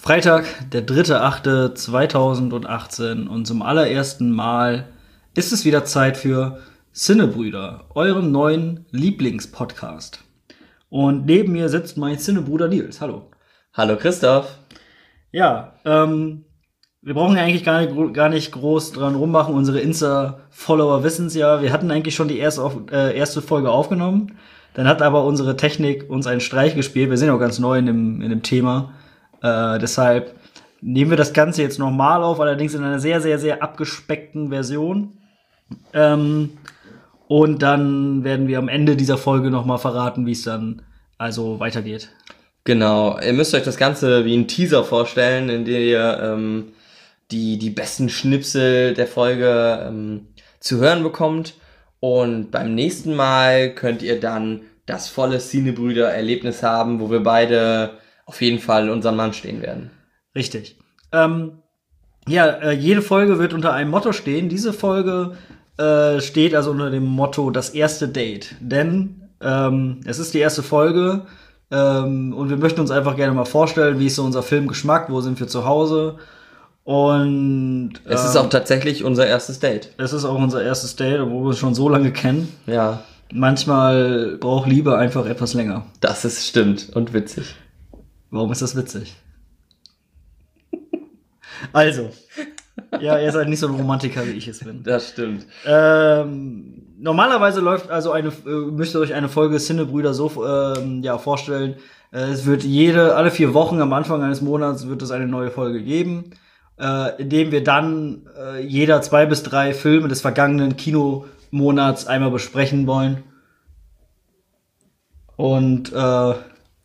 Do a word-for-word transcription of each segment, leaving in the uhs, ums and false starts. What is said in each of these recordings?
Freitag, der dritte achte zweitausendachtzehn und zum allerersten Mal ist es wieder Zeit für Cinnebrüder, eurem neuen Lieblingspodcast. Und neben mir sitzt mein Cinnebruder Nils. Hallo. Hallo Christoph. Ja, ähm, wir brauchen ja eigentlich gar nicht, gar nicht groß dran rummachen. Unsere Insta-Follower wissen es ja. Wir hatten eigentlich schon die erste, äh, erste Folge aufgenommen. Dann hat aber unsere Technik uns einen Streich gespielt. Wir sind ja auch ganz neu in dem, in dem Thema. Äh, deshalb nehmen wir das Ganze jetzt nochmal auf, allerdings in einer sehr, sehr, sehr abgespeckten Version. Ähm, und dann werden wir am Ende dieser Folge nochmal verraten, wie es dann also weitergeht. Genau, ihr müsst euch das Ganze wie ein Teaser vorstellen, in dem ihr ähm, die, die besten Schnipsel der Folge ähm, zu hören bekommt. Und beim nächsten Mal könnt ihr dann das volle Cinebrüder-Erlebnis haben, wo wir beide auf jeden Fall unseren Mann stehen werden. Richtig. Ähm, ja, äh, jede Folge wird unter einem Motto stehen. Diese Folge äh, steht also unter dem Motto das erste Date. Denn ähm, es ist die erste Folge ähm, und wir möchten uns einfach gerne mal vorstellen, wie ist so unser Filmgeschmack, wo sind wir zu Hause. Und ähm, es ist auch tatsächlich unser erstes Date. Es ist auch unser erstes Date, obwohl wir uns schon so lange kennen. Ja. Manchmal braucht Liebe einfach etwas länger. Das ist stimmt und witzig. Warum ist das witzig? Also, ja, ihr seid nicht so ein Romantiker, wie ich es bin. Das stimmt. Ähm, normalerweise läuft also eine, äh, müsst ihr euch eine Folge Cinebrüder so ähm, ja, vorstellen. Äh, es wird jede, alle vier Wochen am Anfang eines Monats wird es eine neue Folge geben, äh, in dem wir dann äh, jeder zwei bis drei Filme des vergangenen Kinomonats einmal besprechen wollen. Und äh,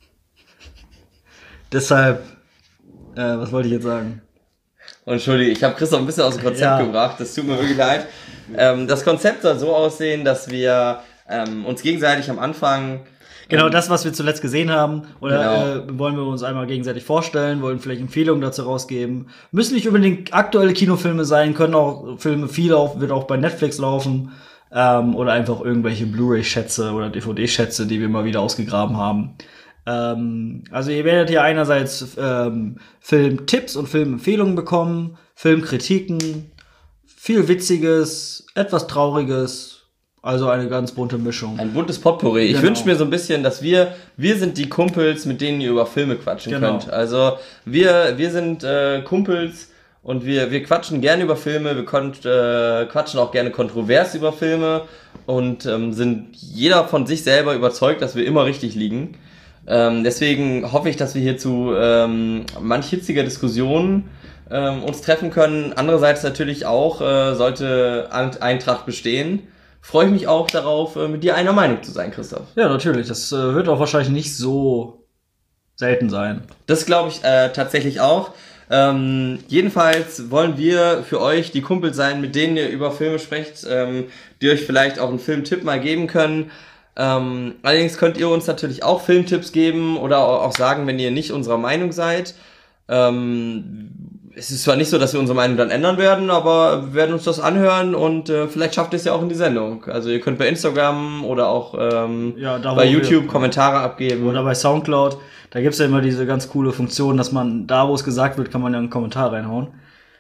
deshalb, äh, was wollte ich jetzt sagen? Und Entschuldige, ich habe Christoph ein bisschen aus dem Konzept ja. gebracht, das tut mir wirklich leid. Ähm, das Konzept soll so aussehen, dass wir ähm, uns gegenseitig am Anfang... Genau, ähm, das, was wir zuletzt gesehen haben, oder genau. äh, wollen wir uns einmal gegenseitig vorstellen, wollen vielleicht Empfehlungen dazu rausgeben. Müssen nicht unbedingt aktuelle Kinofilme sein, können auch Filme, viel auf, wird auch bei Netflix laufen. Ähm, oder einfach irgendwelche Blu-ray-Schätze oder D V D-Schätze, die wir mal wieder ausgegraben haben. Ähm, also ihr werdet hier einerseits ähm, Filmtipps und Filmempfehlungen bekommen, Filmkritiken, viel Witziges, etwas Trauriges, also eine ganz bunte Mischung. Ein buntes Potpourri. Genau. Ich wünsche mir so ein bisschen, dass wir, wir sind die Kumpels, mit denen ihr über Filme quatschen genau. könnt. Also wir, wir sind äh, Kumpels und wir, wir quatschen gerne über Filme, wir konnt, äh, quatschen auch gerne kontrovers über Filme und ähm, sind jeder von sich selber überzeugt, dass wir immer richtig liegen. Ähm, deswegen hoffe ich, dass wir hier zu ähm, manch hitziger Diskussionen ähm, uns treffen können. Andererseits natürlich auch, äh, sollte Eintracht bestehen, freue ich mich auch darauf, äh, mit dir einer Meinung zu sein, Christoph. Ja, natürlich. Das äh, wird auch wahrscheinlich nicht so selten sein. Das glaube ich äh, tatsächlich auch. Ähm, jedenfalls wollen wir für euch die Kumpel sein, mit denen ihr über Filme sprecht, ähm, die euch vielleicht auch einen Filmtipp mal geben können. Ähm, allerdings könnt ihr uns natürlich auch Filmtipps geben oder auch sagen, wenn ihr nicht unserer Meinung seid. Ähm, es ist zwar nicht so, dass wir unsere Meinung dann ändern werden, aber wir werden uns das anhören und äh, vielleicht schafft ihr es ja auch in die Sendung. Also ihr könnt bei Instagram oder auch ähm, ja, da, bei YouTube wir, Kommentare abgeben. Oder bei Soundcloud. Da gibt's ja immer diese ganz coole Funktion, dass man da, wo es gesagt wird, kann man ja einen Kommentar reinhauen.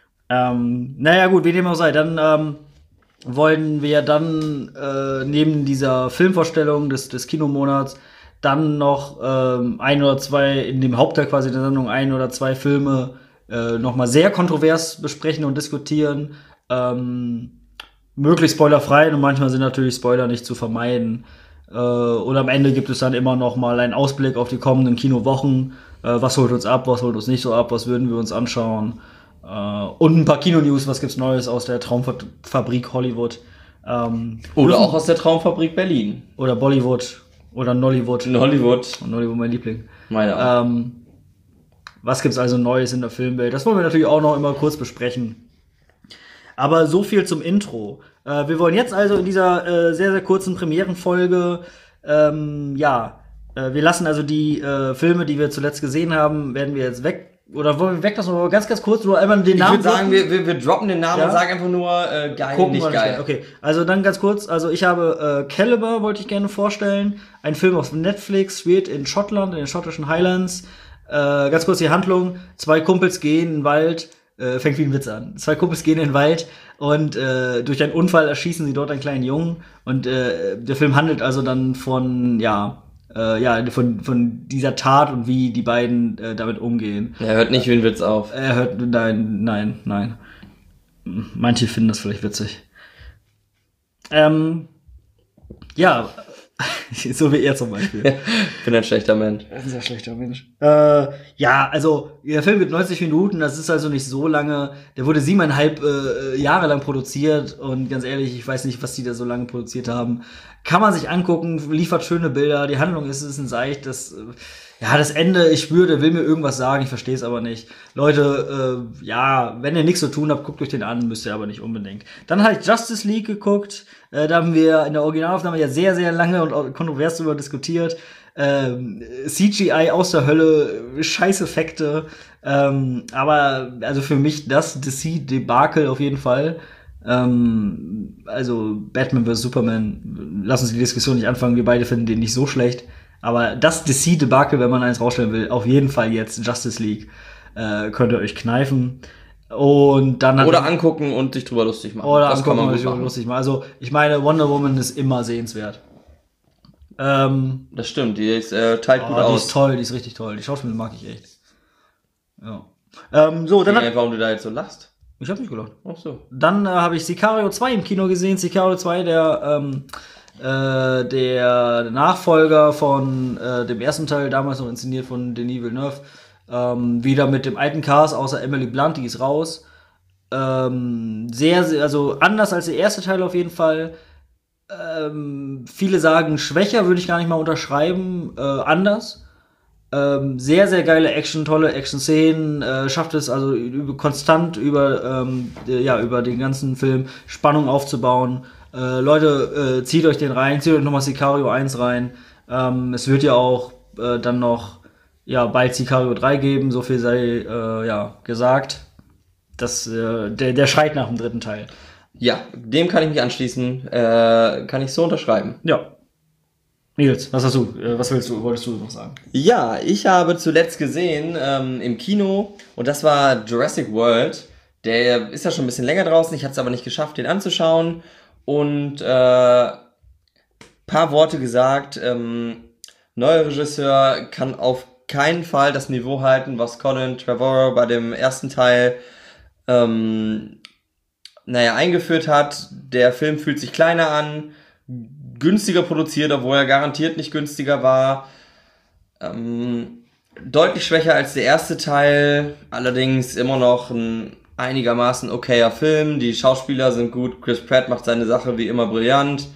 Ähm, naja gut, wie dem auch sei, dann ähm, wollen wir dann äh, neben dieser Filmvorstellung des, des Kinomonats dann noch ähm, ein oder zwei, in dem Hauptteil quasi der Sendung, ein oder zwei Filme äh, nochmal sehr kontrovers besprechen und diskutieren. Ähm, möglichst spoilerfrei und manchmal sind natürlich Spoiler nicht zu vermeiden. Äh, und am Ende gibt es dann immer noch mal einen Ausblick auf die kommenden Kinowochen. Äh, was holt uns ab, was holt uns nicht so ab, was würden wir uns anschauen. Uh, und ein paar Kino-News, was gibt's Neues aus der Traumfabrik Hollywood. Ähm, oder auch aus der Traumfabrik Berlin. Oder Bollywood. Oder Nollywood. Nollywood. Nollywood, mein Liebling. Meine auch. Ähm, was gibt's also Neues in der Filmwelt? Das wollen wir natürlich auch noch immer kurz besprechen. Aber so viel zum Intro. Äh, wir wollen jetzt also in dieser äh, sehr, sehr kurzen Premierenfolge, ähm, ja, äh, wir lassen also die äh, Filme, die wir zuletzt gesehen haben, werden wir jetzt weg. Oder wollen wir weglassen, oder ganz, ganz kurz, nur einmal den Namen. Ich würde sagen, wir, wir, wir droppen den Namen ja? und sagen einfach nur äh, geil, Gucken, nicht geil. Okay, also dann ganz kurz, also ich habe äh, Caliber, wollte ich gerne vorstellen. Ein Film auf Netflix, spielt in Schottland, in den schottischen Highlands. Äh, ganz kurz die Handlung. Zwei Kumpels gehen in den Wald, äh, fängt wie ein Witz an. Zwei Kumpels gehen in den Wald und äh, durch einen Unfall erschießen sie dort einen kleinen Jungen. Und äh, der Film handelt also dann von, ja, äh, ja, von, von dieser Tat und wie die beiden äh, damit umgehen. Er hört nicht wie ein Witz auf. Er hört, nein, nein, nein. Manche finden das vielleicht witzig. Ähm, ja, so wie er zum Beispiel. Ich bin ein schlechter Mensch. Ein sehr schlechter Mensch. Äh, ja, also der Film wird neunzig Minuten, das ist also nicht so lange. Der wurde siebeneinhalb äh, Jahre lang produziert und ganz ehrlich, ich weiß nicht, was die da so lange produziert haben. Kann man sich angucken, liefert schöne Bilder, die Handlung ist, ist ein Seicht, das, äh, ja, das Ende, ich spüre, der will mir irgendwas sagen, ich verstehe es aber nicht. Leute, äh, ja, wenn ihr nichts zu tun habt, guckt euch den an, müsst ihr aber nicht unbedingt. Dann habe ich Justice League geguckt, äh, da haben wir in der Originalaufnahme ja sehr, sehr lange und auch kontrovers darüber diskutiert. Ähm, C G I aus der Hölle, scheiß Effekte, ähm, aber also für mich das D C-Debakel auf jeden Fall. Ähm, also Batman versus. Superman, lass uns die Diskussion nicht anfangen, wir beide finden den nicht so schlecht. Aber das D C-Debakel, wenn man eins rausstellen will, auf jeden Fall jetzt Justice League, äh, könnt ihr euch kneifen. Und dann oder angucken und sich drüber lustig machen. Oder das angucken und sich drüber lustig machen. Also ich meine, Wonder Woman ist immer sehenswert. Ähm, das stimmt, die ist, äh, teilt oh, gut die aus. Die ist toll, die ist richtig toll. Die Schauspielerin mag ich echt. Ja. Ähm, so, dann ich weiß nicht, warum du da jetzt so lachst. Ich hab nicht gelacht. Ach so. Dann äh, habe ich Sicario zwei im Kino gesehen. Sicario zwei, der ähm, äh, der Nachfolger von äh, dem ersten Teil, damals noch inszeniert von Denis Villeneuve. Ähm, wieder mit dem alten Cast, außer Emily Blunt, die ist raus. Ähm, sehr, sehr, also anders als der erste Teil auf jeden Fall. Ähm, viele sagen schwächer, würde ich gar nicht mal unterschreiben. Äh, anders. Ähm, sehr, sehr geile Action, tolle Action-Szenen, äh, schafft es also über, konstant über, ähm, ja, über den ganzen Film Spannung aufzubauen. Äh, Leute, äh, zieht euch den rein, zieht euch nochmal Sicario eins rein. Ähm, es wird ja auch äh, dann noch ja, bald Sicario drei geben, so viel sei äh, ja, gesagt. Das, äh, der, der schreit nach dem dritten Teil. Ja, dem kann ich mich anschließen, äh, kann ich so unterschreiben. Ja. Nils, was hast du, äh, was willst du, wolltest du noch sagen? Ja, ich habe zuletzt gesehen ähm, im Kino, und das war Jurassic World. Der ist ja schon ein bisschen länger draußen, ich hatte es aber nicht geschafft, den anzuschauen. Und äh, paar Worte gesagt, ähm, neuer Regisseur kann auf keinen Fall das Niveau halten, was Colin Trevorrow bei dem ersten Teil ähm, naja, eingeführt hat. Der Film fühlt sich kleiner an, günstiger produziert, obwohl er garantiert nicht günstiger war. Ähm, deutlich schwächer als der erste Teil, allerdings immer noch ein einigermaßen okayer Film. Die Schauspieler sind gut, Chris Pratt macht seine Sache wie immer brillant.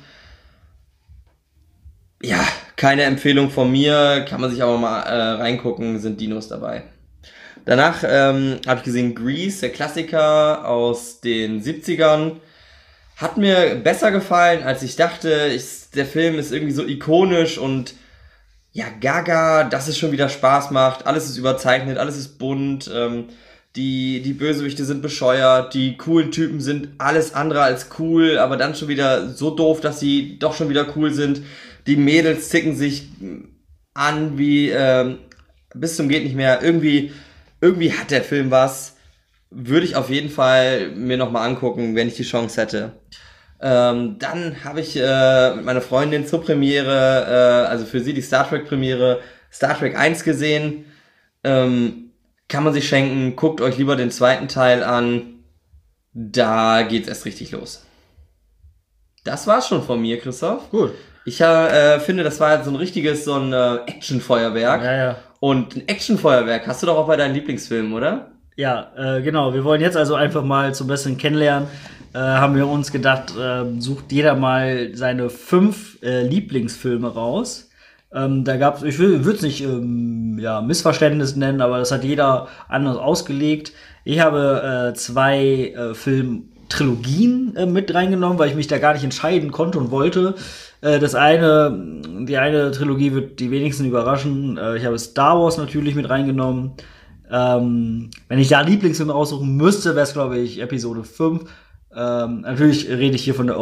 Ja, keine Empfehlung von mir, kann man sich aber mal äh, reingucken, sind Dinos dabei. Danach ähm, habe ich gesehen Grease, der Klassiker aus den siebzigern. Hat mir besser gefallen, als ich dachte. Ich, der Film ist irgendwie so ikonisch und ja, gaga, dass es schon wieder Spaß macht. Alles ist überzeichnet, alles ist bunt. Ähm, die, die Bösewichte sind bescheuert, die coolen Typen sind alles andere als cool, aber dann schon wieder so doof, dass sie doch schon wieder cool sind. Die Mädels zicken sich an wie ähm, bis zum geht nicht mehr. Irgendwie, irgendwie hat der Film was. Würde ich auf jeden Fall mir nochmal angucken, wenn ich die Chance hätte. Ähm, dann habe ich äh, mit meiner Freundin zur Premiere, äh, also für sie die Star Trek Premiere, Star Trek eins gesehen. Ähm, kann man sich schenken. Guckt euch lieber den zweiten Teil an. Da geht's erst richtig los. Das war's schon von mir, Christoph. Gut. Ich äh, finde, das war so ein richtiges, so ein äh, Actionfeuerwerk. Ja, ja. Und ein Actionfeuerwerk hast du doch auch bei deinen Lieblingsfilmen, oder? Ja, äh, genau. Wir wollen jetzt also einfach mal zum besseren Kennenlernen. Äh, haben wir uns gedacht, äh, sucht jeder mal seine fünf äh, Lieblingsfilme raus. Ähm, da gab's, ich würde es nicht ähm, ja, Missverständnis nennen, aber das hat jeder anders ausgelegt. Ich habe äh, zwei äh, Film-Trilogien äh, mit reingenommen, weil ich mich da gar nicht entscheiden konnte und wollte. Äh, das eine, die eine Trilogie wird die wenigsten überraschen. Äh, ich habe Star Wars natürlich mit reingenommen. Ähm, wenn ich da Lieblingsfilme aussuchen müsste, wäre es, glaube ich, Episode fünf. Ähm, natürlich rede ich hier von der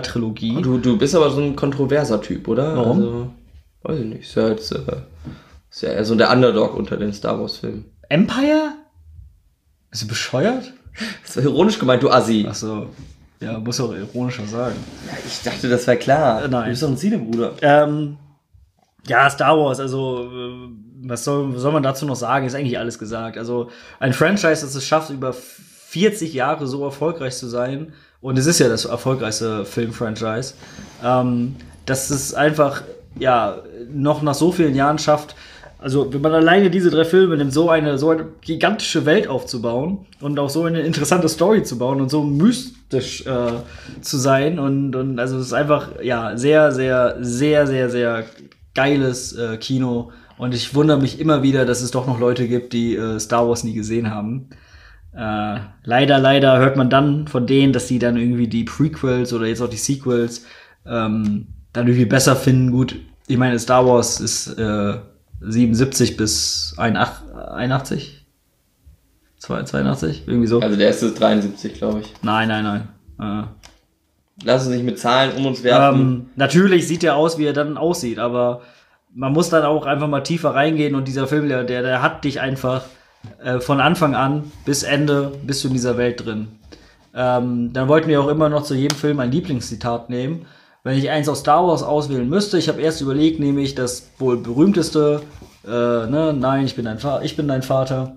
Originaltrilogie. Du, du bist aber so ein kontroverser Typ, oder? Warum? Also, weiß ich nicht. Ist ja jetzt, äh, Ist ja eher so der Underdog unter den Star Wars Filmen. Empire? Bist du bescheuert? Das war ironisch gemeint, du Assi. Ach so. Ja, muss auch ironischer sagen. Ja, ich dachte, das wäre klar. Äh, nein. Du bist doch ein Zielebruder. Ähm, ja, Star Wars, also was soll, was soll man dazu noch sagen? Ist eigentlich alles gesagt. Also ein Franchise, das es schafft, über vierzig Jahre so erfolgreich zu sein, und es ist ja das erfolgreichste Film-Franchise, ähm, dass es einfach ja noch nach so vielen Jahren schafft. Also, wenn man alleine diese drei Filme nimmt, so eine, so eine gigantische Welt aufzubauen und auch so eine interessante Story zu bauen und so mystisch äh, zu sein. Und, und also, es ist einfach, ja, sehr, sehr, sehr, sehr, sehr geiles äh, Kino. Und ich wundere mich immer wieder, dass es doch noch Leute gibt, die äh, Star Wars nie gesehen haben. Äh, leider, leider hört man dann von denen, dass die dann irgendwie die Prequels oder jetzt auch die Sequels ähm, dann irgendwie besser finden. Gut, ich meine, Star Wars ist äh, siebenundsiebzig bis einundachtzig? zweiundachtzig? Irgendwie so. Also der erste ist dreiundsiebzig, glaube ich. Nein, nein, nein. Äh. Lass uns nicht mit Zahlen um uns werfen. Ähm, natürlich sieht er aus, wie er dann aussieht, aber man muss dann auch einfach mal tiefer reingehen, und dieser Film, der, der hat dich einfach äh, von Anfang an bis Ende, bist du in dieser Welt drin. Ähm, dann wollten wir auch immer noch zu jedem Film ein Lieblingszitat nehmen. Wenn ich eins aus Star Wars auswählen müsste, ich habe erst überlegt, nehme ich das wohl berühmteste, äh, ne, nein, ich bin dein Vater, ich bin dein Vater.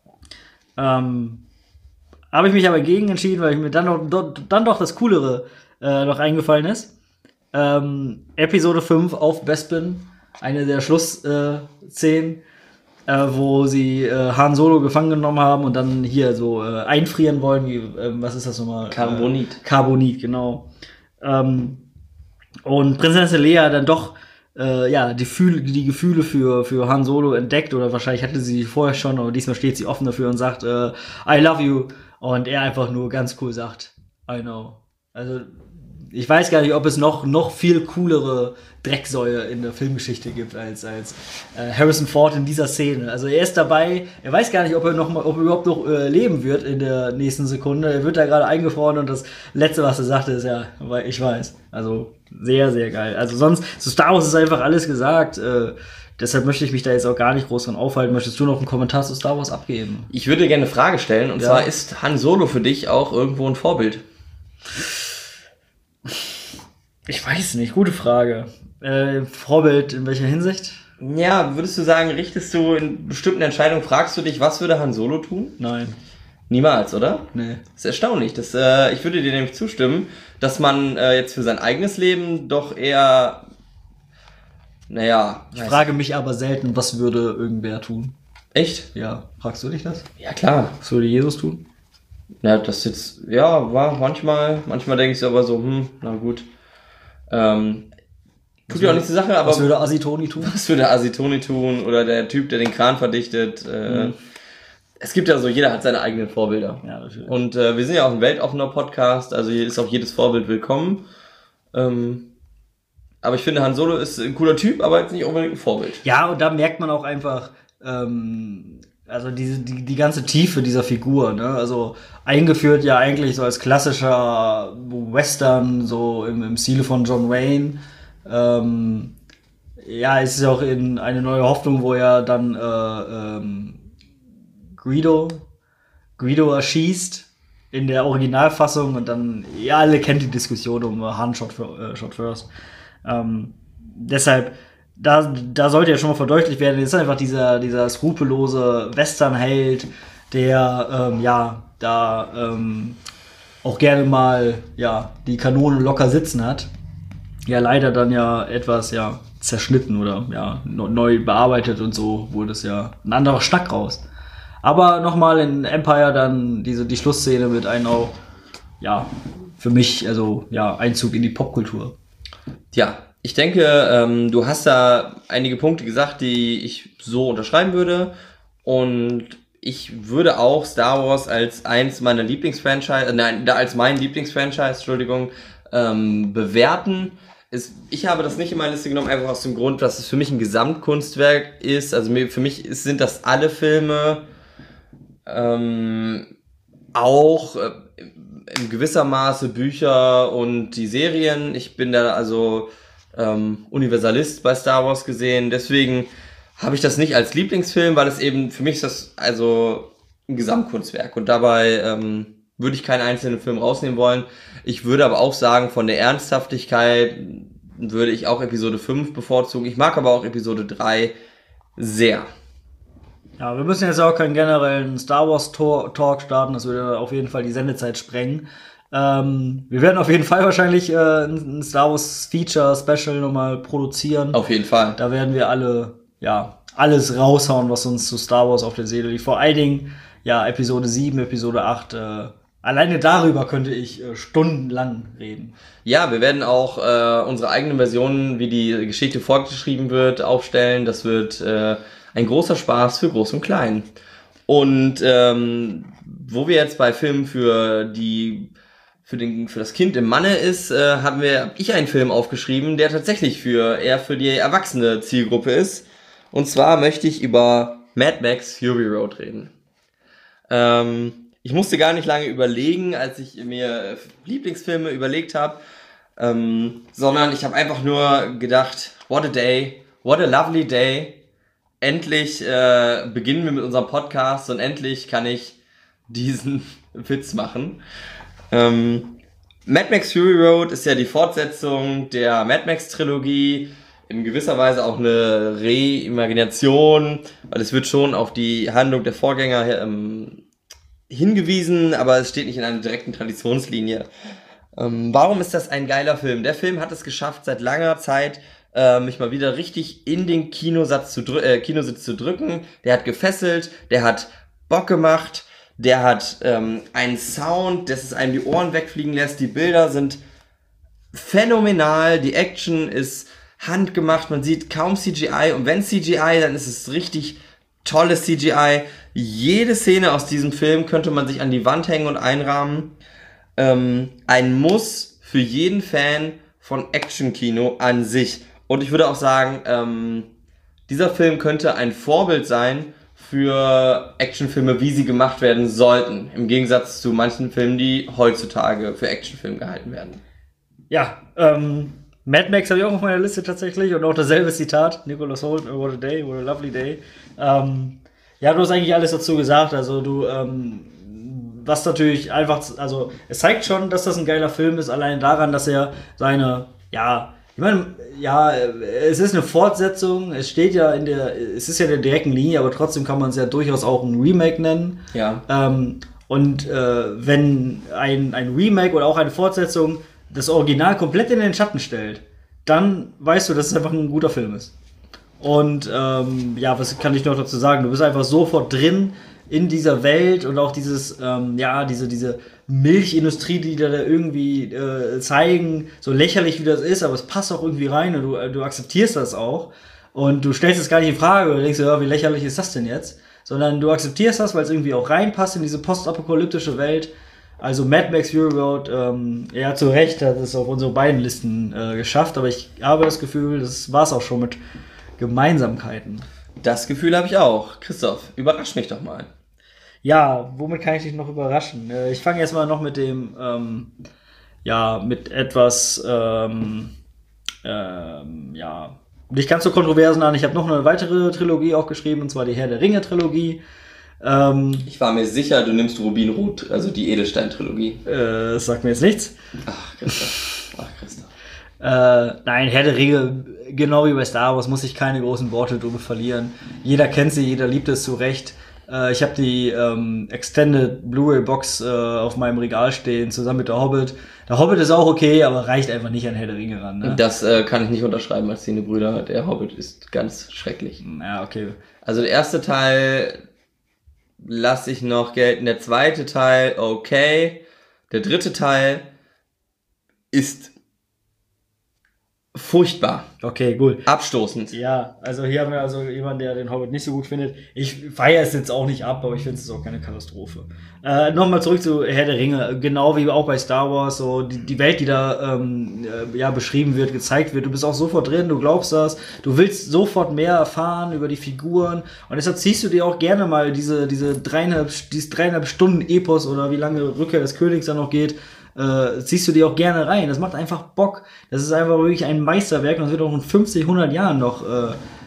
Ähm, habe ich mich aber gegen entschieden, weil ich mir dann doch, do, dann doch das Coolere äh, noch eingefallen ist. Ähm, Episode fünf auf Bespin, eine der Schlussszenen, äh, wo sie äh, Han Solo gefangen genommen haben und dann hier so äh, einfrieren wollen, wie, äh, was ist das nochmal? Carbonit. Äh, Carbonit, genau. Ähm, Und Prinzessin Leia dann doch äh, ja, die, Fühl- die Gefühle für, für Han Solo entdeckt, oder wahrscheinlich hatte sie vorher schon, aber diesmal steht sie offen dafür und sagt, äh, I love you. Und er einfach nur ganz cool sagt, I know. Also ich weiß gar nicht, ob es noch, noch viel coolere Drecksäue in der Filmgeschichte gibt als, als äh, Harrison Ford in dieser Szene. Also er ist dabei, er weiß gar nicht, ob er, noch mal, ob er überhaupt noch äh, leben wird in der nächsten Sekunde. Er wird da gerade eingefroren, und das Letzte, was er sagte, ist ja, weil ich weiß. Also sehr, sehr geil. Also sonst, zu Star Wars ist einfach alles gesagt. Äh, deshalb möchte ich mich da jetzt auch gar nicht groß dran aufhalten. Möchtest du noch einen Kommentar zu Star Wars abgeben? Ich würde gerne eine Frage stellen, und ja. zwar, ist Han Solo für dich auch irgendwo ein Vorbild? Ich weiß nicht, gute Frage. Äh, Vorbild in welcher Hinsicht? Ja, würdest du sagen, richtest du in bestimmten Entscheidungen, fragst du dich, was würde Han Solo tun? Nein. Niemals, oder? Nee. Das ist erstaunlich. Das, äh, ich würde dir nämlich zustimmen, dass man äh, jetzt für sein eigenes Leben doch eher, naja... Ich frage mich aber selten, was würde irgendwer tun? Echt? Ja. Fragst du dich das? Ja, klar. Was würde Jesus tun? Ja, das jetzt, ja, war manchmal, manchmal denke ich so, aber so, hm, na gut. Ähm, tut ja auch nichts zur Sache, aber... Was würde Asitoni tun? Was würde Asitoni tun? Oder der Typ, der den Kran verdichtet. Äh, mhm. Es gibt ja so, jeder hat seine eigenen Vorbilder. Ja, natürlich. Und äh, wir sind ja auch ein weltoffener Podcast, also hier ist auch jedes Vorbild willkommen. Ähm, aber ich finde, Han Solo ist ein cooler Typ, aber jetzt nicht unbedingt ein Vorbild. Ja, und da merkt man auch einfach, ähm, also diese, die, die ganze Tiefe dieser Figur, ne? Also eingeführt ja eigentlich so als klassischer Western, so im, im Stile von John Wayne. Ähm, ja, es ist ja auch in Eine neue Hoffnung, wo er dann äh, ähm, Greedo, Greedo erschießt in der Originalfassung, und dann, ja, alle kennt die Diskussion um Han Shot, für, äh, Shot First. Ähm, deshalb, da, da sollte ja schon mal verdeutlicht werden, ist einfach dieser, dieser skrupellose Westernheld, der, ähm, ja, da ähm, auch gerne mal, ja, die Kanonen locker sitzen hat. Ja, leider dann ja etwas, ja, zerschnitten oder, ja, neu bearbeitet, und so wurde es ja ein anderer Schnack raus. Aber nochmal in Empire dann diese, die Schlussszene mit einem auch, ja, für mich, also, ja, Einzug in die Popkultur. Ja, ich denke, ähm, du hast da einige Punkte gesagt, die ich so unterschreiben würde, und ich würde auch Star Wars als eins meiner Lieblingsfranchise, nein, als mein Lieblingsfranchise, Entschuldigung, ähm, bewerten. Ist, ich habe das nicht in meine Liste genommen, einfach aus dem Grund, dass es für mich ein Gesamtkunstwerk ist. Also mir, für mich ist, sind das alle Filme, ähm, auch äh, in gewisser Maße Bücher und die Serien. Ich bin da also ähm, Universalist bei Star Wars gesehen. Deswegen habe ich das nicht als Lieblingsfilm, weil es eben, für mich ist das also ein Gesamtkunstwerk. Und dabei ähm, würde ich keinen einzelnen Film rausnehmen wollen. Ich würde aber auch sagen, von der Ernsthaftigkeit würde ich auch Episode fünf bevorzugen. Ich mag aber auch Episode drei sehr. Ja, wir müssen jetzt auch keinen generellen Star Wars Talk starten, das würde auf jeden Fall die Sendezeit sprengen. Ähm, wir werden auf jeden Fall wahrscheinlich äh, ein Star Wars Feature Special nochmal produzieren. Auf jeden Fall. Da werden wir alle, ja, alles raushauen, was uns zu Star Wars auf der Seele liegt. Vor allen Dingen, ja, Episode sieben, Episode acht, äh, alleine darüber könnte ich äh, stundenlang reden. Ja, wir werden auch äh, unsere eigenen Versionen, wie die Geschichte fortgeschrieben wird, aufstellen. Das wird äh, ein großer Spaß für Groß und Klein. Und ähm, wo wir jetzt bei Filmen für die für den für das Kind im Manne ist, äh, haben wir hab ich einen Film aufgeschrieben, der tatsächlich für eher für die erwachsene Zielgruppe ist. Und zwar möchte ich über Mad Max Fury Road reden. Ähm, ich musste gar nicht lange überlegen, als ich mir Lieblingsfilme überlegt habe, ähm, sondern ich habe einfach nur gedacht, what a day, what a lovely day. Endlich äh, beginnen wir mit unserem Podcast und endlich kann ich diesen Witz machen. Ähm, Mad Max Fury Road ist ja die Fortsetzung der Mad Max Trilogie, in gewisser Weise auch eine Reimagination, weil es wird schon auf die Handlung der Vorgänger ähm, hingewiesen, aber es steht nicht in einer direkten Traditionslinie. Ähm, warum ist das ein geiler Film? Der Film hat es geschafft, seit langer Zeit äh, mich mal wieder richtig in den Kinosatz zu drü- äh, Kinositz zu drücken. Der hat gefesselt, der hat Bock gemacht. Der hat ähm, einen Sound, dass es einem die Ohren wegfliegen lässt. Die Bilder sind phänomenal. Die Action ist handgemacht. Man sieht kaum C G I. Und wenn C G I, dann ist es richtig tolles C G I. Jede Szene aus diesem Film könnte man sich an die Wand hängen und einrahmen. Ähm, ein Muss für jeden Fan von Action-Kino an sich. Und ich würde auch sagen, ähm, dieser Film könnte ein Vorbild sein für Actionfilme, wie sie gemacht werden sollten. Im Gegensatz zu manchen Filmen, die heutzutage für Actionfilme gehalten werden. Ja, ähm, Mad Max habe ich auch auf meiner Liste tatsächlich und auch dasselbe Zitat. Nicholas Hoult, what a day, what a lovely day. Ähm, ja, du hast eigentlich alles dazu gesagt. Also du, ähm, was natürlich einfach, also es zeigt schon, dass das ein geiler Film ist, allein daran, dass er seine, ja, ich meine, ja, es ist eine Fortsetzung, es steht ja in der, es ist ja in der direkten Linie, aber trotzdem kann man es ja durchaus auch ein Remake nennen. Ja. Ähm, und äh, wenn ein, ein Remake oder auch eine Fortsetzung das Original komplett in den Schatten stellt, dann weißt du, dass es einfach ein guter Film ist. Und ähm, ja, was kann ich noch dazu sagen? Du bist einfach sofort drin in dieser Welt und auch dieses, ähm, ja, diese, diese Milchindustrie, die da irgendwie äh, zeigen, so lächerlich wie das ist, aber es passt auch irgendwie rein und du, du akzeptierst das auch und du stellst es gar nicht in Frage oder denkst, ja, wie lächerlich ist das denn jetzt? Sondern du akzeptierst das, weil es irgendwie auch reinpasst in diese postapokalyptische Welt. Also Mad Max Fury Road, ähm, ja, zu Recht hat es auf unsere beiden Listen äh, geschafft, aber ich habe das Gefühl, das war es auch schon mit Gemeinsamkeiten. Das Gefühl habe ich auch. Christoph, überrasch mich doch mal. Ja, womit kann ich dich noch überraschen? Äh, ich fange erstmal noch mit dem, ähm, ja, mit etwas, ähm, ähm, ja, nicht ganz so kontroversen an. Ich habe noch eine weitere Trilogie auch geschrieben, und zwar die Herr der Ringe Trilogie. Ähm, ich war mir sicher, du nimmst Rubinrot, also die Edelstein-Trilogie. Äh, das sagt mir jetzt nichts. Ach, Christoph. Ach, Christoph. Äh, nein, Herr der Ringe, genau wie bei Star Wars, muss ich keine großen Worte drüber verlieren. Jeder kennt sie, jeder liebt es zu Recht. Äh, ich habe die ähm, Extended Blu-ray-Box äh, auf meinem Regal stehen, zusammen mit der Hobbit. Der Hobbit ist auch okay, aber reicht einfach nicht an Herr der Ringe ran. Ne? Das äh, kann ich nicht unterschreiben als Szene-Brüder. Der Hobbit ist ganz schrecklich. Ja, okay. Also der erste Teil lasse ich noch gelten. Der zweite Teil, okay. Der dritte Teil ist furchtbar. Okay, gut. Abstoßend. Ja, also hier haben wir also jemanden, der den Hobbit nicht so gut findet. Ich feiere es jetzt auch nicht ab, aber ich finde es auch keine Katastrophe. Äh, Nochmal zurück zu Herr der Ringe. Genau wie auch bei Star Wars, so die, die Welt, die da ähm, ja, beschrieben wird, gezeigt wird. Du bist auch sofort drin, du glaubst das. Du willst sofort mehr erfahren über die Figuren. Und deshalb ziehst du dir auch gerne mal diese, diese dreieinhalb, dieses dreieinhalb Stunden Epos oder wie lange Rückkehr des Königs dann noch geht, Äh, ziehst du dir auch gerne rein. Das macht einfach Bock. Das ist einfach wirklich ein Meisterwerk und das wird auch in fünfzig, hundert Jahren noch äh,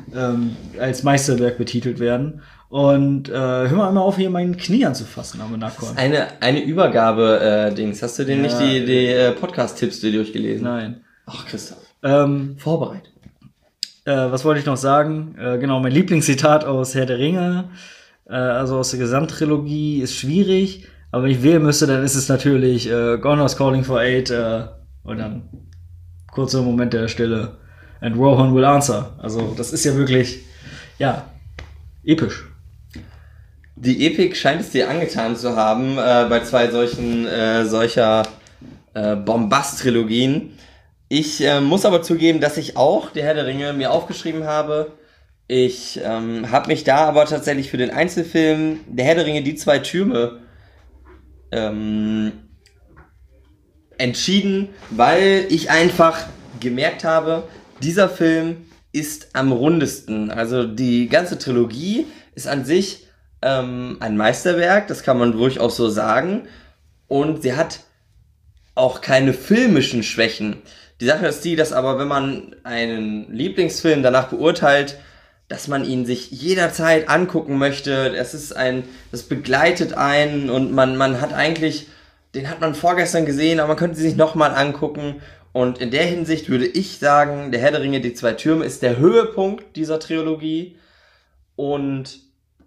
ähm, als Meisterwerk betitelt werden. Und äh, hör mal immer auf, hier mein Knie anzufassen am Nackon. Eine, eine Übergabe-Dings. Äh, Hast du denn ja. nicht die, die äh, Podcast-Tipps dir durchgelesen? Nein. Ach, Christoph. Ähm, Vorbereitet. Äh, was wollte ich noch sagen? Äh, genau, mein Lieblingszitat aus Herr der Ringe, äh, also aus der Gesamttrilogie, ist schwierig. Aber wenn ich wählen müsste, dann ist es natürlich äh, Gondor's Calling for Aid äh, und dann kurzer Moment der Stille. And Rohan will answer. Also das ist ja wirklich, ja, episch. Die Epik scheint es dir angetan zu haben äh, bei zwei solchen äh, solcher äh, Bombast-Trilogien. Ich äh, muss aber zugeben, dass ich auch der Herr der Ringe mir aufgeschrieben habe. Ich ähm, habe mich da aber tatsächlich für den Einzelfilm der Herr der Ringe, die zwei Türme ähm, entschieden, weil ich einfach gemerkt habe, dieser Film ist am rundesten. Also die ganze Trilogie ist an sich ähm, ein Meisterwerk, das kann man durchaus so sagen. Und sie hat auch keine filmischen Schwächen. Die Sache ist die, dass aber wenn man einen Lieblingsfilm danach beurteilt, dass man ihn sich jederzeit angucken möchte, es ist ein, das begleitet einen und man, man hat eigentlich, den hat man vorgestern gesehen, aber man könnte sich nochmal angucken. Und in der Hinsicht würde ich sagen, der Herr der Ringe, die zwei Türme ist der Höhepunkt dieser Trilogie und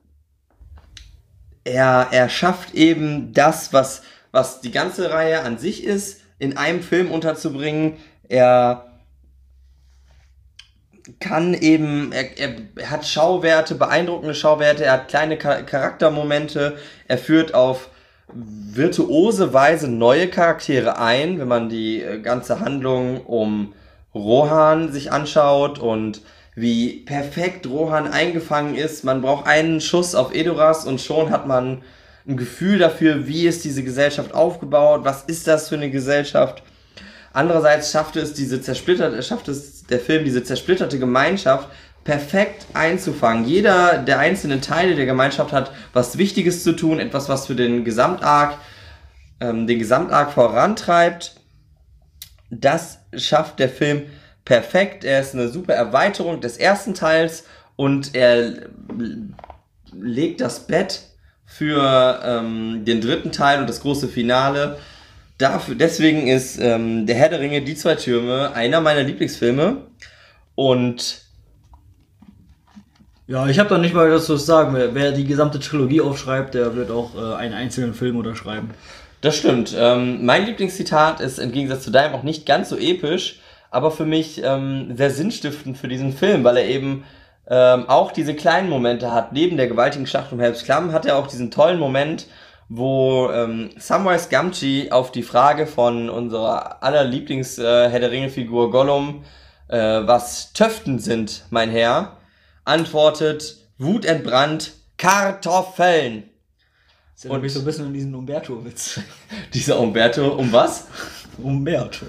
er, er schafft eben das, was, was die ganze Reihe an sich ist, in einem Film unterzubringen. Er kann eben, er, er hat Schauwerte, beeindruckende Schauwerte, er hat kleine Charaktermomente, er führt auf virtuose Weise neue Charaktere ein, wenn man die ganze Handlung um Rohan sich anschaut und wie perfekt Rohan eingefangen ist. Man braucht einen Schuss auf Edoras und schon hat man ein Gefühl dafür, wie ist diese Gesellschaft aufgebaut, was ist das für eine Gesellschaft. Andererseits schafft es diese zersplitterte, schafft es der Film diese zersplitterte Gemeinschaft perfekt einzufangen. Jeder der einzelnen Teile der Gemeinschaft hat was Wichtiges zu tun, etwas, was für den Gesamtarc, ähm, den Gesamtarc vorantreibt. Das schafft der Film perfekt. Er ist eine super Erweiterung des ersten Teils und er legt das Bett für ähm, den dritten Teil und das große Finale. Dafür, deswegen ist ähm, der Herr der Ringe, die zwei Türme, einer meiner Lieblingsfilme. Und ja, ich habe da nicht mal das zu sagen. Wer, wer die gesamte Trilogie aufschreibt, der wird auch äh, einen einzelnen Film unterschreiben. Das stimmt. Ähm, mein Lieblingszitat ist im Gegensatz zu deinem auch nicht ganz so episch, aber für mich ähm, sehr sinnstiftend für diesen Film, weil er eben ähm, auch diese kleinen Momente hat. Neben der gewaltigen Schlacht um Helms Klamm hat er auch diesen tollen Moment, wo ähm, Samwise Gamgee auf die Frage von unserer aller Lieblings äh, Herr der Ringe-Figur Gollum, äh, was Töften sind, mein Herr, antwortet, wutentbrannt, Kartoffeln. Das erinnert mich so ein bisschen an diesen Umberto-Witz. Dieser Umberto, um was? Umberto.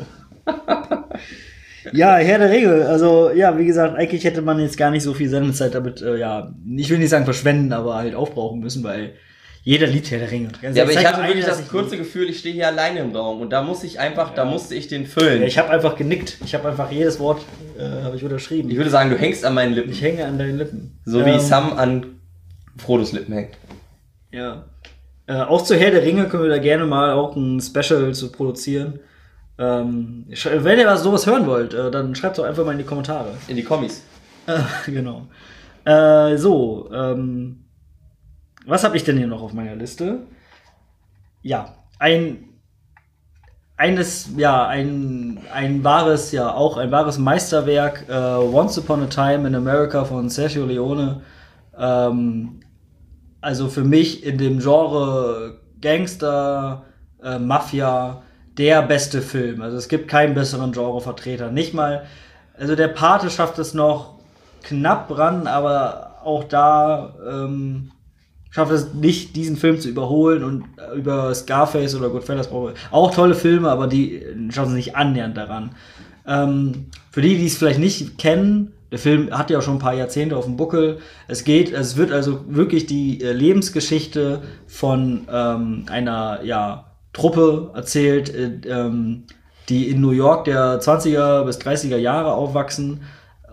Ja, Herr der Ringe, also ja, wie gesagt, eigentlich hätte man jetzt gar nicht so viel Sendezeit damit, äh, ja, ich will nicht sagen verschwenden, aber halt aufbrauchen müssen, weil jeder liebt Herr der Ringe. Also ja, aber ich hatte wirklich das kurze Gefühl, ich stehe hier alleine im Raum und da muss ich einfach, ja. da musste ich den füllen. Ja, ich habe einfach genickt, ich habe einfach jedes Wort äh, habe ich unterschrieben. Ich würde sagen, du hängst an meinen Lippen. Ich hänge an deinen Lippen. So ähm, wie Sam an Frodos Lippen hängt. Ja. Äh, auch zu Herr der Ringe können wir da gerne mal auch ein Special zu produzieren. Ähm, wenn ihr was sowas hören wollt, äh, dann schreibt doch einfach mal in die Kommentare. In die Kommis. Äh, genau. Äh, so, ähm, was habe ich denn hier noch auf meiner Liste? Ja, ein eines, ja, ein ein wahres, ja auch ein wahres Meisterwerk, äh, Once Upon a Time in America von Sergio Leone. Ähm, also für mich in dem Genre Gangster, äh, Mafia der beste Film. Also es gibt keinen besseren Genrevertreter. Nicht mal, also der Pate schafft es noch knapp ran, aber auch da ähm, schafft es nicht, diesen Film zu überholen, und über Scarface oder Goodfellas brauchen wir auch tolle Filme, aber die schaffen es nicht annähernd daran. Ähm, für die, die es vielleicht nicht kennen, der Film hat ja auch schon ein paar Jahrzehnte auf dem Buckel. Es geht, es wird also wirklich die äh, Lebensgeschichte von ähm, einer, ja, Truppe erzählt, äh, ähm, die in New York der zwanziger bis dreißiger Jahre aufwachsen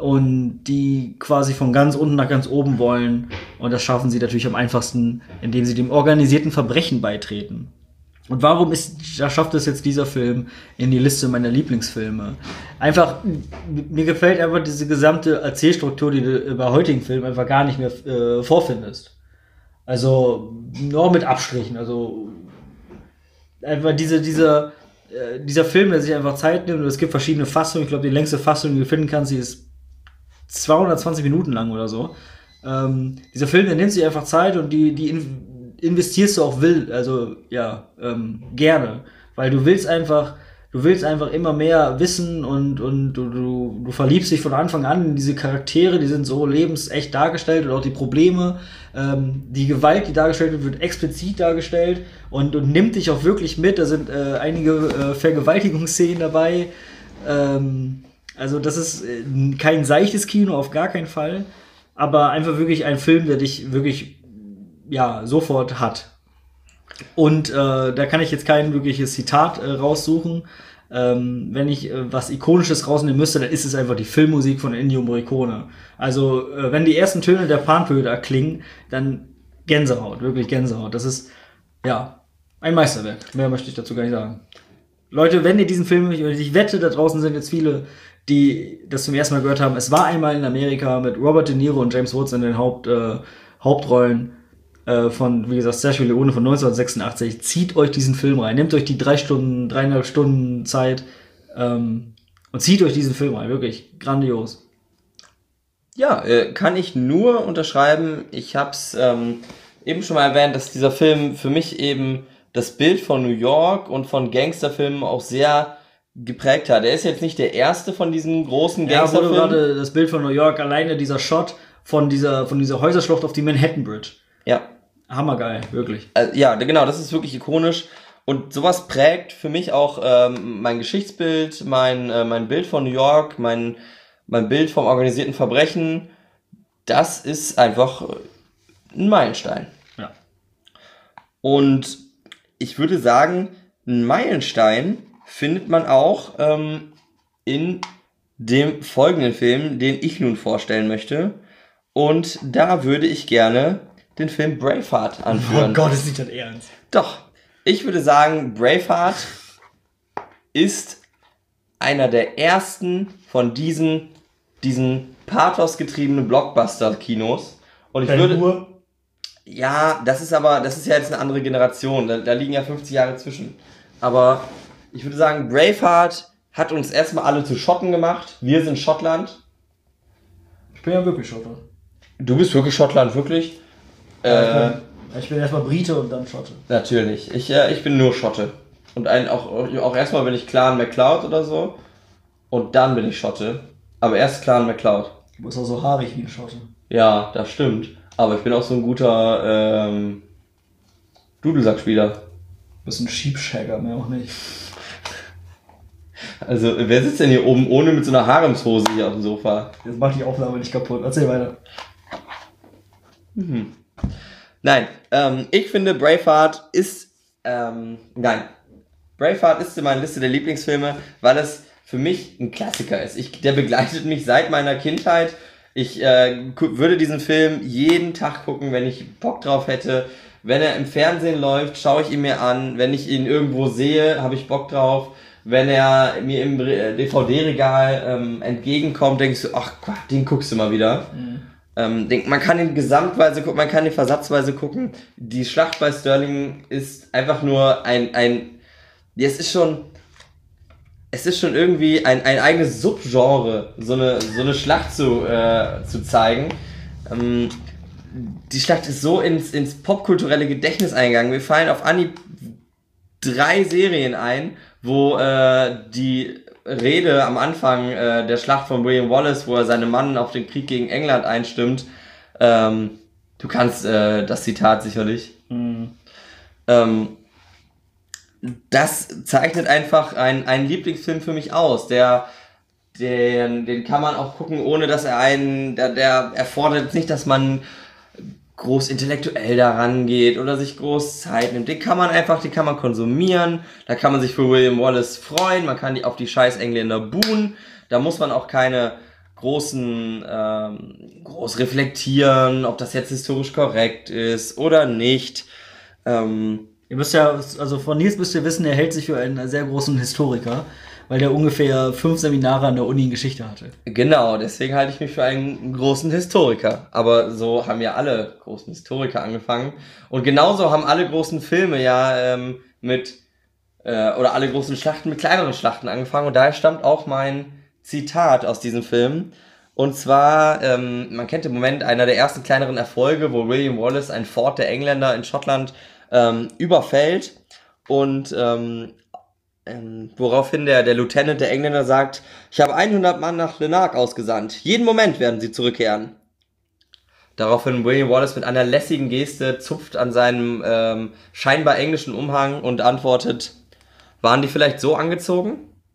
und die quasi von ganz unten nach ganz oben wollen. Und das schaffen sie natürlich am einfachsten, indem sie dem organisierten Verbrechen beitreten. Und warum ist, da schafft es jetzt dieser Film in die Liste meiner Lieblingsfilme? Einfach, mir gefällt einfach diese gesamte Erzählstruktur, die du bei heutigen Filmen einfach gar nicht mehr äh, vorfindest. Also, nur mit Abstrichen. Also, einfach diese, diese, äh, dieser Film, der sich einfach Zeit nimmt, und es gibt verschiedene Fassungen. Ich glaube, die längste Fassung, die du finden kannst, die ist zweihundertzwanzig Minuten lang oder so. Ähm, dieser Film, der nimmt sich einfach Zeit und die, die in, investierst du auch will, also ja, ähm, gerne, weil du willst einfach, du willst einfach immer mehr wissen und und du, du du verliebst dich von Anfang an in diese Charaktere, die sind so lebensecht dargestellt und auch die Probleme, ähm, die Gewalt, die dargestellt wird, wird explizit dargestellt und und nimmt dich auch wirklich mit. Da sind äh, einige äh, Vergewaltigungsszenen dabei. Ähm, also das ist äh, kein seichtes Kino, auf gar keinen Fall, aber einfach wirklich ein Film, der dich wirklich ja, sofort hat. Und äh, da kann ich jetzt kein wirkliches Zitat äh, raussuchen. Ähm, wenn ich äh, was Ikonisches rausnehmen müsste, dann ist es einfach die Filmmusik von Ennio Morricone. Also, äh, wenn die ersten Töne der Panflöte klingen, dann Gänsehaut, wirklich Gänsehaut. Das ist, ja, ein Meisterwerk. Mehr möchte ich dazu gar nicht sagen. Leute, wenn ihr diesen Film, ich wette, da draußen sind jetzt viele, die das zum ersten Mal gehört haben. Es war einmal in Amerika mit Robert De Niro und James Woods in den Haupt, äh, Hauptrollen. Von, wie gesagt, Sergio Leone von neunzehnhundertsechsundachtzig. Zieht euch diesen Film rein. Nehmt euch die drei Stunden, dreieinhalb Stunden Zeit ähm, und zieht euch diesen Film rein. Wirklich grandios. Ja, äh, kann ich nur unterschreiben. Ich hab's ähm, eben schon mal erwähnt, dass dieser Film für mich eben das Bild von New York und von Gangsterfilmen auch sehr geprägt hat. Er ist jetzt nicht der erste von diesen großen Gangsterfilmen. Ja, wurde gerade das Bild von New York, alleine dieser Shot von dieser, von dieser Häuserschlucht auf die Manhattan Bridge. Ja. Hammergeil, wirklich. Also, ja, genau, das ist wirklich ikonisch. Und sowas prägt für mich auch ähm, mein Geschichtsbild, mein, äh, mein Bild von New York, mein, mein Bild vom organisierten Verbrechen. Das ist einfach ein Meilenstein. Ja. Und ich würde sagen, einen Meilenstein findet man auch ähm, in dem folgenden Film, den ich nun vorstellen möchte. Und da würde ich gerne den Film Braveheart anführen. Oh Gott, ist nicht dein Ernst. Doch. Ich würde sagen, Braveheart ist einer der ersten von diesen, diesen pathosgetriebenen Blockbuster-Kinos. Und ich Ben würde... Hur? Ja, das ist aber, das ist ja jetzt eine andere Generation. Da, da liegen ja fünfzig Jahre zwischen. Aber ich würde sagen, Braveheart hat uns erstmal alle zu Schotten gemacht. Wir sind Schottland. Ich bin ja wirklich Schotte. Du bist wirklich Schottland, wirklich? Ja, ich, bin, ich bin erstmal Brite und dann Schotte. Natürlich. Ich, äh, ich bin nur Schotte. Und ein, auch, auch erstmal bin ich Clan MacLeod oder so. Und dann bin ich Schotte. Aber erst Clan MacLeod. Du bist auch so haarig wie ein Schotte. Ja, das stimmt. Aber ich bin auch so ein guter ähm, Dudelsackspieler. Du bist ein Sheepshagger, mehr auch nicht. Also, wer sitzt denn hier oben ohne mit so einer Haremshose hier auf dem Sofa? Jetzt macht die Aufnahme nicht kaputt. Erzähl weiter. Mhm. Nein, ähm, ich finde Braveheart ist, ähm, nein, Braveheart ist in meiner Liste der Lieblingsfilme, weil es für mich ein Klassiker ist. Ich, der begleitet mich seit meiner Kindheit. Ich äh, würde diesen Film jeden Tag gucken, wenn ich Bock drauf hätte. Wenn er im Fernsehen läuft, schaue ich ihn mir an. Wenn ich ihn irgendwo sehe, habe ich Bock drauf. Wenn er mir im D V D-Regal ähm, entgegenkommt, denkst du, ach Gott, den guckst du mal wieder. Mhm. Ähm, denk, man kann ihn gesamtweise gucken, man kann ihn versatzweise gucken. Die Schlacht bei Stirling ist einfach nur ein, ein, es ist schon, es ist schon irgendwie ein, ein eigenes Subgenre, so eine, so eine Schlacht zu, äh, zu zeigen. Ähm, die Schlacht ist so ins, ins popkulturelle Gedächtnis eingegangen. Wir fallen auf Anhieb drei Serien ein, wo äh, die Rede am Anfang äh, der Schlacht von William Wallace, wo er seine Mann auf den Krieg gegen England einstimmt. Ähm, du kannst äh, das Zitat sicherlich. Mhm. Ähm, das zeichnet einfach ein, einen Lieblingsfilm für mich aus. Der, den, den kann man auch gucken, ohne dass er einen, der, der erfordert nicht, dass man groß intellektuell daran geht oder sich groß Zeit nimmt. Den kann man einfach, den kann man konsumieren. Da kann man sich für William Wallace freuen. Man kann die auf die scheiß Engländer buhen. Da muss man auch keine großen, ähm, groß reflektieren, ob das jetzt historisch korrekt ist oder nicht. Ähm, Ihr müsst ja, also von Nils müsst ihr wissen, er hält sich für einen sehr großen Historiker, weil der ungefähr fünf Seminare an der Uni in Geschichte hatte. Genau, deswegen halte ich mich für einen großen Historiker. Aber so haben ja alle großen Historiker angefangen. Und genauso haben alle großen Filme ja ähm, mit, äh, oder alle großen Schlachten mit kleineren Schlachten angefangen. Und daher stammt auch mein Zitat aus diesem Film. Und zwar, ähm, man kennt im Moment einer der ersten kleineren Erfolge, wo William Wallace ein Fort der Engländer in Schottland ähm, überfällt und ähm, ähm, woraufhin der, der Lieutenant der Engländer sagt, ich habe hundert Mann nach Lanark ausgesandt, jeden Moment werden sie zurückkehren. Daraufhin William Wallace mit einer lässigen Geste zupft an seinem ähm, scheinbar englischen Umhang und antwortet, waren die vielleicht so angezogen?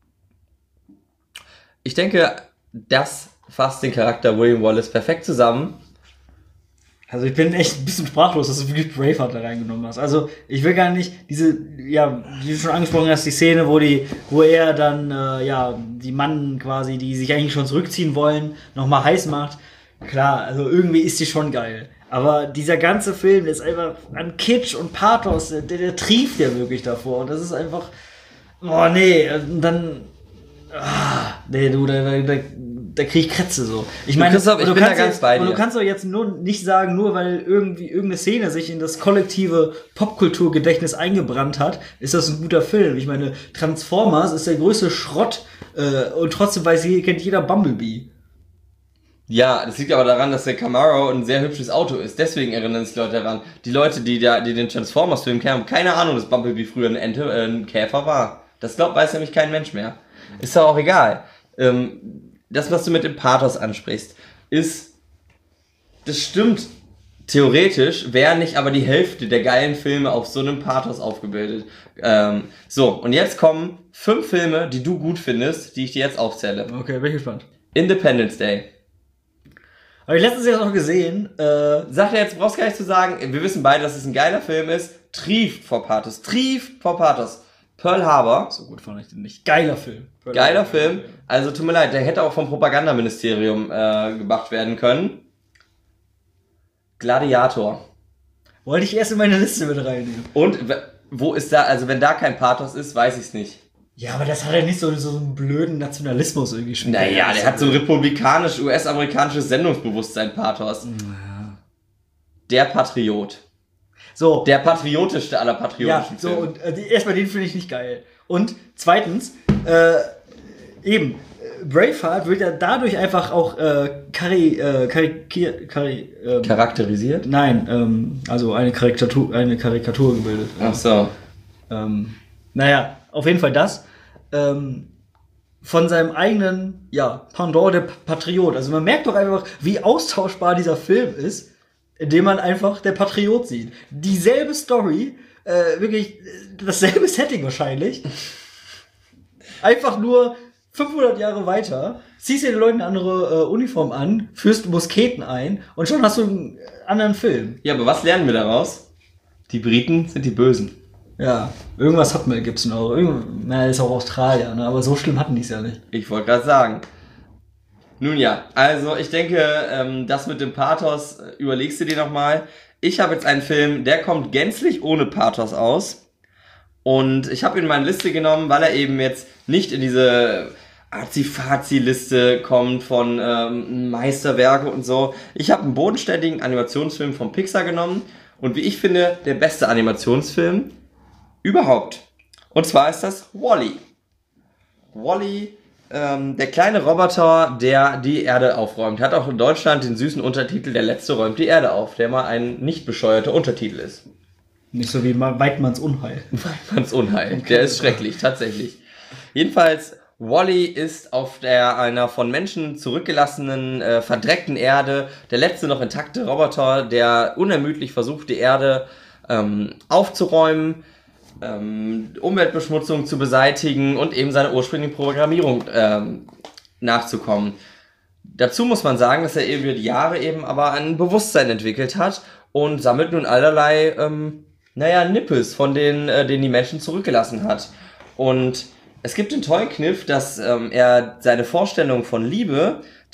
Ich denke, das fasst den Charakter William Wallace perfekt zusammen. Also ich bin echt ein bisschen sprachlos, dass du wirklich Braveheart da reingenommen hast. Also ich will gar nicht diese, ja, wie du schon angesprochen hast, die Szene, wo die, wo er dann, äh, ja, die Mann quasi, die sich eigentlich schon zurückziehen wollen, nochmal heiß macht. Klar, also irgendwie ist die schon geil. Aber dieser ganze Film, der ist einfach an Kitsch und Pathos, der, der trieft ja wirklich davor. Und das ist einfach, oh nee, und dann, ah, nee, du, da, da, da, da krieg ich Krätze so. Ich meine, Christoph, ich bin da ganz bei dir. Und du kannst doch jetzt nur nicht sagen, nur weil irgendwie irgendeine Szene sich in das kollektive Popkulturgedächtnis eingebrannt hat, ist das ein guter Film. Ich meine, Transformers ist der größte Schrott äh, und trotzdem weiß je, kennt jeder Bumblebee. Ja, das liegt aber daran, dass der Camaro ein sehr hübsches Auto ist. Deswegen erinnern sich Leute daran. Die Leute, die da, die den Transformers-Film kennen, haben keine Ahnung, dass Bumblebee früher eine Ente, äh, ein Käfer war. Das glaubt, weiß nämlich kein Mensch mehr. Ist doch auch egal. Ähm, das, was du mit dem Pathos ansprichst, ist, das stimmt theoretisch, wäre nicht aber die Hälfte der geilen Filme auf so einem Pathos aufgebildet. Ähm, so, und jetzt kommen fünf Filme, die du gut findest, die ich dir jetzt aufzähle. Okay, bin ich gespannt. Independence Day. Habe ich letztens jetzt noch gesehen. Äh, Sag dir jetzt, brauchst gar nicht zu sagen, wir wissen beide, dass es ein geiler Film ist. Trieft vor Pathos. Trieft vor Pathos. Pearl Harbor. So gut fand ich den nicht. Geiler Film. Pearl Geiler Harbor. Film. Also tut mir leid, der hätte auch vom Propagandaministerium äh, gemacht werden können. Gladiator. Wollte ich erst in meine Liste mit reinnehmen. Und wo ist da, also wenn da kein Pathos ist, weiß ich's nicht. Ja, aber das hat ja nicht so, so einen blöden Nationalismus irgendwie schon. Naja, der hat so ein republikanisch, U S-amerikanisches Sendungsbewusstsein, Pathos. Naja. Der Patriot. So. Der patriotischste aller patriotischen ja, so, Filme. und äh, erstmal den finde ich nicht geil. Und zweitens, äh, eben, äh, Braveheart wird ja dadurch einfach auch äh, kari, äh, karikier, kari, ähm, charakterisiert? Nein, ähm, also eine Karikatur, eine Karikatur gebildet. Ach so. Ähm, naja, auf jeden Fall das. Ähm, von seinem eigenen, ja, Pendant der Patriot. Also man merkt doch einfach, wie austauschbar dieser Film ist, indem man einfach der Patriot sieht. Dieselbe Story, äh, wirklich dasselbe Setting wahrscheinlich. Einfach nur fünfhundert Jahre weiter, ziehst dir den Leuten eine andere äh, Uniform an, führst Musketen ein und schon hast du einen anderen Film. Ja, aber was lernen wir daraus? Die Briten sind die Bösen. Ja, irgendwas hat Mel Gibson auch. Irgend, na, ist auch Australier, ne? Aber so schlimm hatten die es ja nicht. Ich wollte gerade sagen. Nun ja, also ich denke, ähm, das mit dem Pathos äh, überlegst du dir nochmal. Ich habe jetzt einen Film, der kommt gänzlich ohne Pathos aus. Und ich habe ihn in meine Liste genommen, weil er eben jetzt nicht in diese Azi-Fazi-Liste kommt von ähm, Meisterwerke und so. Ich habe einen bodenständigen Animationsfilm von Pixar genommen. Und wie ich finde, der beste Animationsfilm überhaupt. Und zwar ist das Wall-E. Wall-E, ähm, der kleine Roboter, der die Erde aufräumt. Hat auch in Deutschland den süßen Untertitel Der Letzte räumt die Erde auf, der mal ein nicht bescheuerter Untertitel ist. Nicht so wie Weidmanns Unheil. Weidmanns Unheil, der ist schrecklich, tatsächlich. Jedenfalls, Wall-E ist auf der einer von Menschen zurückgelassenen, äh, verdreckten Erde der letzte noch intakte Roboter, der unermüdlich versucht, die Erde ähm, aufzuräumen, ähm, Umweltbeschmutzung zu beseitigen und eben seiner ursprünglichen Programmierung ähm, nachzukommen. Dazu muss man sagen, dass er eben über die Jahre eben aber ein Bewusstsein entwickelt hat und sammelt nun allerlei, ähm, naja, Nippes, von denen, äh, denen die Menschen zurückgelassen hat. Und es gibt den tollen Kniff, dass ähm, er seine Vorstellung von Liebe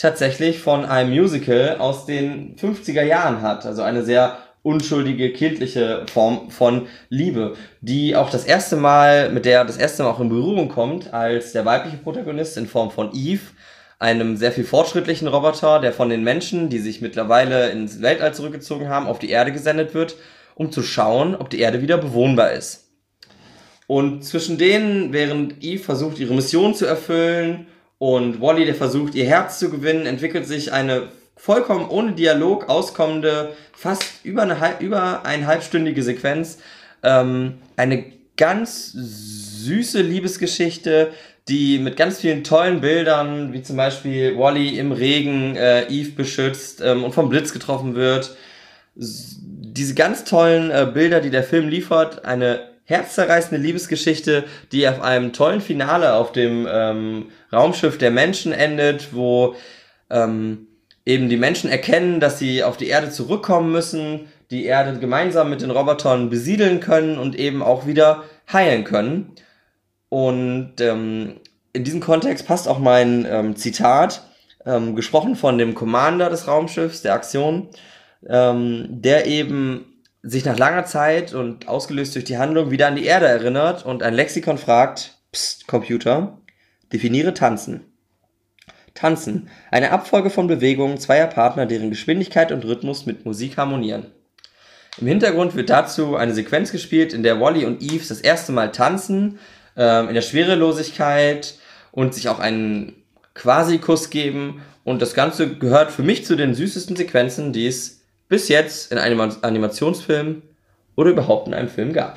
tatsächlich von einem Musical aus den fünfziger Jahren hat. Also eine sehr unschuldige, kindliche Form von Liebe, die auch das erste Mal, mit der das erste Mal auch in Berührung kommt, als der weibliche Protagonist in Form von Eve, einem sehr viel fortschrittlichen Roboter, der von den Menschen, die sich mittlerweile ins Weltall zurückgezogen haben, auf die Erde gesendet wird, um zu schauen, ob die Erde wieder bewohnbar ist. Und zwischen denen, während Eve versucht, ihre Mission zu erfüllen und Wall-E, der versucht, ihr Herz zu gewinnen, entwickelt sich eine vollkommen ohne Dialog auskommende, fast über eine, über eine halbstündige Sequenz, ähm, eine ganz süße Liebesgeschichte, die mit ganz vielen tollen Bildern, wie zum Beispiel Wall-E im Regen äh, Eve beschützt ähm, und vom Blitz getroffen wird. S- diese ganz tollen äh, Bilder, die der Film liefert, eine herzzerreißende Liebesgeschichte, die auf einem tollen Finale auf dem ähm, Raumschiff der Menschen endet, wo ähm, eben die Menschen erkennen, dass sie auf die Erde zurückkommen müssen, die Erde gemeinsam mit den Robotern besiedeln können und eben auch wieder heilen können. Und ähm, in diesem Kontext passt auch mein ähm, Zitat, ähm, gesprochen von dem Commander des Raumschiffs, der Aktion, ähm, der eben sich nach langer Zeit und ausgelöst durch die Handlung wieder an die Erde erinnert und ein Lexikon fragt: Psst, Computer, definiere Tanzen. Tanzen, eine Abfolge von Bewegungen zweier Partner, deren Geschwindigkeit und Rhythmus mit Musik harmonieren. Im Hintergrund wird dazu eine Sequenz gespielt, in der Wall-E und Eve das erste Mal tanzen, ähm, in der Schwerelosigkeit und sich auch einen Quasi-Kuss geben. Und das Ganze gehört für mich zu den süßesten Sequenzen, die es bis jetzt in einem Animationsfilm oder überhaupt in einem Film gab.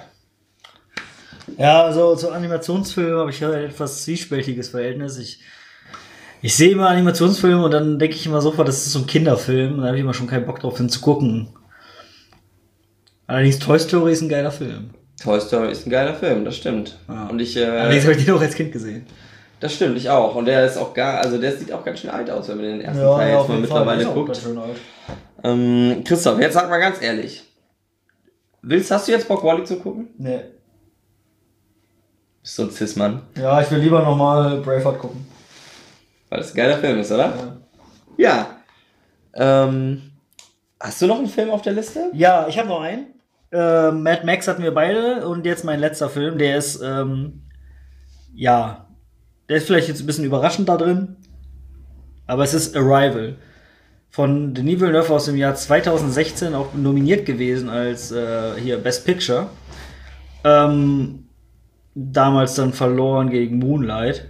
Ja, also zu Animationsfilmen habe ich ja ein etwas zwiespältiges Verhältnis. Ich Ich sehe immer Animationsfilme und dann denke ich immer sofort, das ist so ein Kinderfilm. Da habe ich immer schon keinen Bock drauf, den zu gucken. Allerdings Toy Story ist ein geiler Film. Toy Story ist ein geiler Film, das stimmt. Ja. Und ich, äh, Allerdings habe ich den auch als Kind gesehen. Das stimmt, ich auch. Und der ist auch gar, also der sieht auch ganz schön alt aus, wenn man den ersten Ja, Teil ja, jetzt mal mittlerweile Fall. guckt. Ganz schön alt. Ähm, Christoph, jetzt sag mal ganz ehrlich. Willst, hast du jetzt Bock, Wall-E zu gucken? Nee. Bist du ein Cis-Mann? Ja, ich will lieber nochmal Braveheart gucken. Weil das ein geiler Film ist, oder? Ja. ja. Ähm, hast du noch einen Film auf der Liste? Ja, ich habe noch einen. Äh, Mad Max hatten wir beide und jetzt mein letzter Film, der ist, ähm, ja, der ist vielleicht jetzt ein bisschen überraschend da drin, aber es ist Arrival. Von Denis Villeneuve aus dem Jahr zweitausendsechzehn, auch nominiert gewesen als äh, hier Best Picture. Ähm, damals dann verloren gegen Moonlight.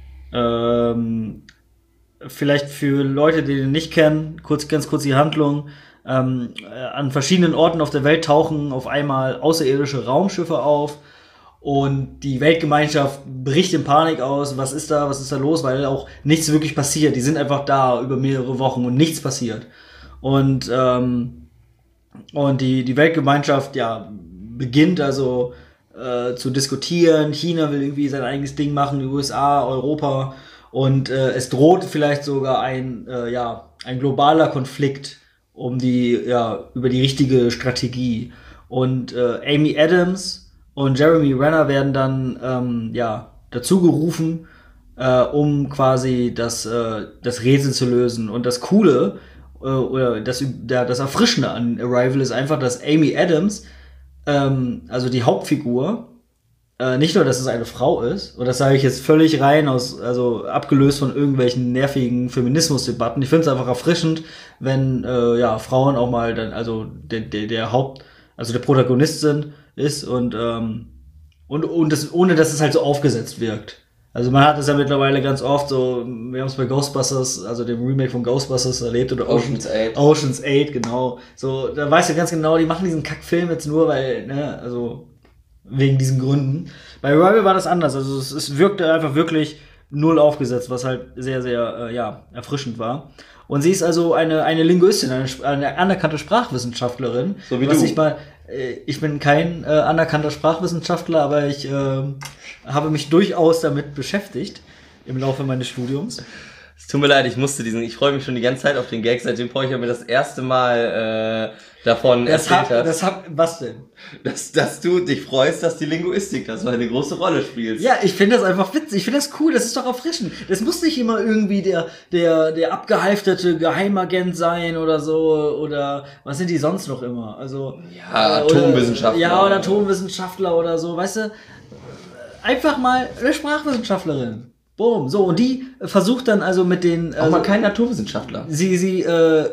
Ähm, vielleicht für Leute, die den nicht kennen, kurz, ganz kurz die Handlung. Ähm, an verschiedenen Orten auf der Welt tauchen auf einmal außerirdische Raumschiffe auf und die Weltgemeinschaft bricht in Panik aus. Was ist da, was ist da los? Weil auch nichts wirklich passiert. Die sind einfach da über mehrere Wochen und nichts passiert. Und, ähm, und die, die Weltgemeinschaft, ja, beginnt also äh, zu diskutieren. China will irgendwie sein eigenes Ding machen, die U S A, Europa. Und äh, es droht vielleicht sogar ein, äh, ja, ein globaler Konflikt um die, ja, über die richtige Strategie. Und äh, Amy Adams und Jeremy Renner werden dann, ähm, ja, dazu gerufen, äh, um quasi das, äh, das Rätsel zu lösen. Und das Coole, äh, oder das, das Erfrischende an Arrival ist einfach, dass Amy Adams, ähm, also die Hauptfigur, Äh, nicht nur, dass es eine Frau ist, und das sage ich jetzt völlig rein aus, also abgelöst von irgendwelchen nervigen Feminismusdebatten. Ich finde es einfach erfrischend, wenn äh, ja Frauen auch mal dann, also der, der, der Haupt, also der Protagonist sind, ist und ähm, und und das, ohne dass es halt so aufgesetzt wirkt. Also man hat es ja mittlerweile ganz oft so, wir haben es bei Ghostbusters, also dem Remake von Ghostbusters erlebt oder Ocean's Eight. Ocean's Eight, genau. So, da weißt du ganz genau, die machen diesen Kackfilm jetzt nur, weil, ne, also wegen diesen Gründen. Bei Arrival war das anders. Also es, es wirkte einfach wirklich null aufgesetzt, was halt sehr, sehr, äh, ja, erfrischend war. Und sie ist also eine, eine Linguistin, eine, eine anerkannte Sprachwissenschaftlerin. So wie was du. Ich, mal, äh, ich bin kein äh, anerkannter Sprachwissenschaftler, aber ich äh, habe mich durchaus damit beschäftigt im Laufe meines Studiums. Es tut mir leid, ich musste diesen, ich freue mich schon die ganze Zeit auf den Gag, seitdem Porcher mir das erste Mal äh, davon das erzählt hat. Das hat, was denn? Dass, dass du dich freust, dass die Linguistik das so eine große Rolle spielt. Ja, ich finde das einfach witzig, ich finde das cool, das ist doch erfrischend. Das muss nicht immer irgendwie der, der, der abgehalfterte Geheimagent sein oder so, oder was sind die sonst noch immer? Also, ja, äh, Atomwissenschaftler. Ja, oder Atomwissenschaftler oder so, weißt du? Einfach mal eine Sprachwissenschaftlerin. Boom, so, und die versucht dann also mit den... Auch also, mal kein Naturwissenschaftler. Sie, sie, äh,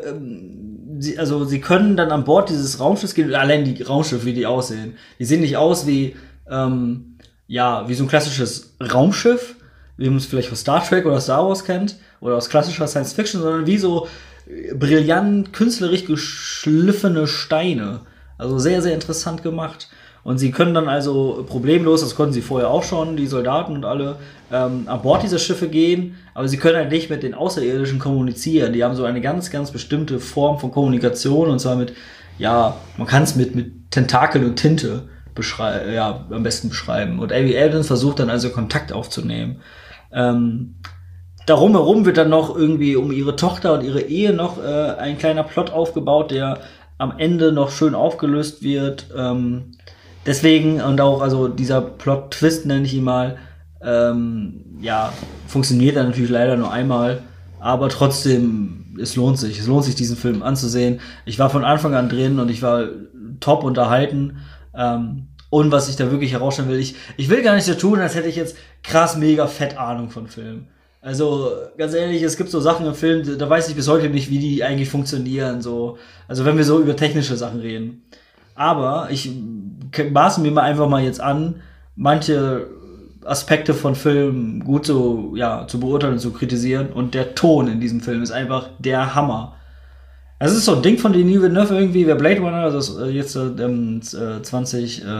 sie, also sie können dann an Bord dieses Raumschiffs gehen, allein die Raumschiffe, wie die aussehen. Die sehen nicht aus wie, ähm, ja, wie so ein klassisches Raumschiff, wie man es vielleicht aus Star Trek oder Star Wars kennt, oder aus klassischer Science Fiction, sondern wie so brillant, künstlerisch geschliffene Steine. Also sehr, sehr interessant gemacht. Und sie können dann also problemlos, das konnten sie vorher auch schon, die Soldaten und alle, ähm, an Bord dieser Schiffe gehen, aber sie können halt nicht mit den Außerirdischen kommunizieren. Die haben so eine ganz, ganz bestimmte Form von Kommunikation, und zwar mit, ja, man kann es mit, mit Tentakel und Tinte beschreiben, ja, am besten beschreiben. Und Amy Adams versucht dann also Kontakt aufzunehmen. Ähm, darum herum wird dann noch irgendwie um ihre Tochter und ihre Ehe noch äh, ein kleiner Plot aufgebaut, der am Ende noch schön aufgelöst wird. Ähm, Deswegen, und auch, also dieser Plot-Twist, nenne ich ihn mal, ähm, ja, funktioniert dann natürlich leider nur einmal, aber trotzdem, es lohnt sich. Es lohnt sich, diesen Film anzusehen. Ich war von Anfang an drin und ich war top unterhalten. Ähm, und was ich da wirklich herausstellen will, ich, ich will gar nicht so tun, als hätte ich jetzt krass mega fett Ahnung von Filmen. Also, ganz ehrlich, es gibt so Sachen im Film, da weiß ich bis heute nicht, wie die eigentlich funktionieren, so. Also, wenn wir so über technische Sachen reden. Aber ich maße mir mal einfach mal jetzt an, manche Aspekte von Filmen gut so, ja, zu beurteilen und zu kritisieren. Und der Ton in diesem Film ist einfach der Hammer. Es ist so ein Ding von Denis Villeneuve irgendwie, wer Blade Runner, das ist jetzt ähm, zwanzig, äh,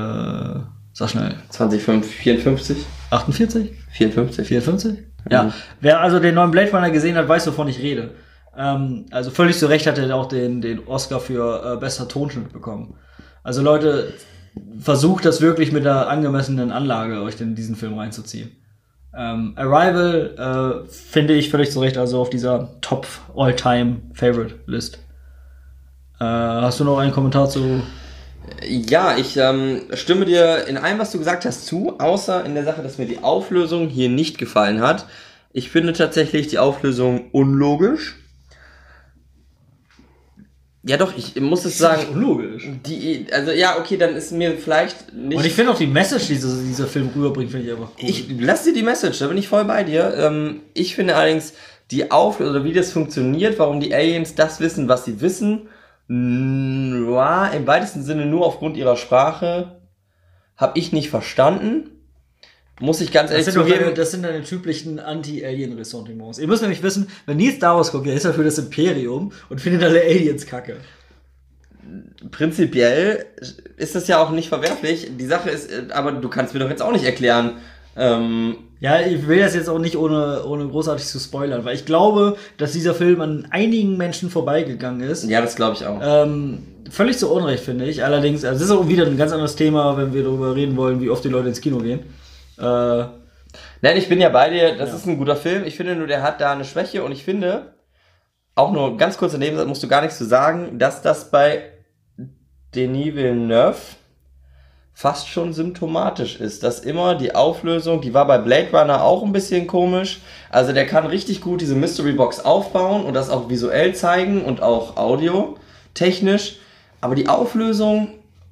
sag schnell. zwanzig vierundfünfzig? achtundvierzig? vierundfünfzig. vierundfünfzig? Ja. Mhm. Wer also den neuen Blade Runner gesehen hat, weiß, wovon ich rede. Ähm, also völlig zu Recht hat er auch den, den Oscar für äh, bester Tonschnitt bekommen. Also Leute, versucht das wirklich mit der angemessenen Anlage, euch in diesen Film reinzuziehen. Ähm, Arrival äh, finde ich völlig zu Recht also auf dieser Top All-Time Favorite List. Äh, hast du noch einen Kommentar zu? Ja, ich ähm, stimme dir in allem, was du gesagt hast, zu, außer in der Sache, dass mir die Auflösung hier nicht gefallen hat. Ich finde tatsächlich die Auflösung unlogisch. Ja doch, ich muss es sagen. Das ist unlogisch. Die, also ja, okay, dann ist mir vielleicht nicht... Und ich finde auch die Message, die dieser, dieser Film rüberbringt, finde ich einfach cool. Ich lass dir die Message, da bin ich voll bei dir. Ähm, ich finde allerdings die Auflösung, oder wie das funktioniert, warum die Aliens das wissen, was sie wissen, ja, im weitesten Sinne nur aufgrund ihrer Sprache, habe ich nicht verstanden. Muss ich ganz ehrlich zugeben. Deine, das sind deine typischen Anti-Alien-Ressentiments. Ihr müsst nämlich wissen, wenn Nils Star Wars guckt, der ist ja für das Imperium und findet alle Aliens kacke. Prinzipiell ist das ja auch nicht verwerflich. Die Sache ist, aber du kannst mir doch jetzt auch nicht erklären. Ähm ja, ich will das jetzt auch nicht ohne, ohne großartig zu spoilern, weil ich glaube, dass dieser Film an einigen Menschen vorbeigegangen ist. Ja, das glaube ich auch. Ähm, völlig zu Unrecht, finde ich. Allerdings, also das ist auch wieder ein ganz anderes Thema, wenn wir darüber reden wollen, wie oft die Leute ins Kino gehen. Äh, Nein, ich bin ja bei dir, das ja. ist ein guter Film. Ich finde nur, der hat da eine Schwäche und ich finde, auch nur ganz kurz daneben, musst du gar nichts zu sagen, dass das bei Denis Villeneuve fast schon symptomatisch ist, dass immer die Auflösung, die war bei Blade Runner auch ein bisschen komisch, also der kann richtig gut diese Mystery Box aufbauen und das auch visuell zeigen und auch audio, technisch, aber die Auflösung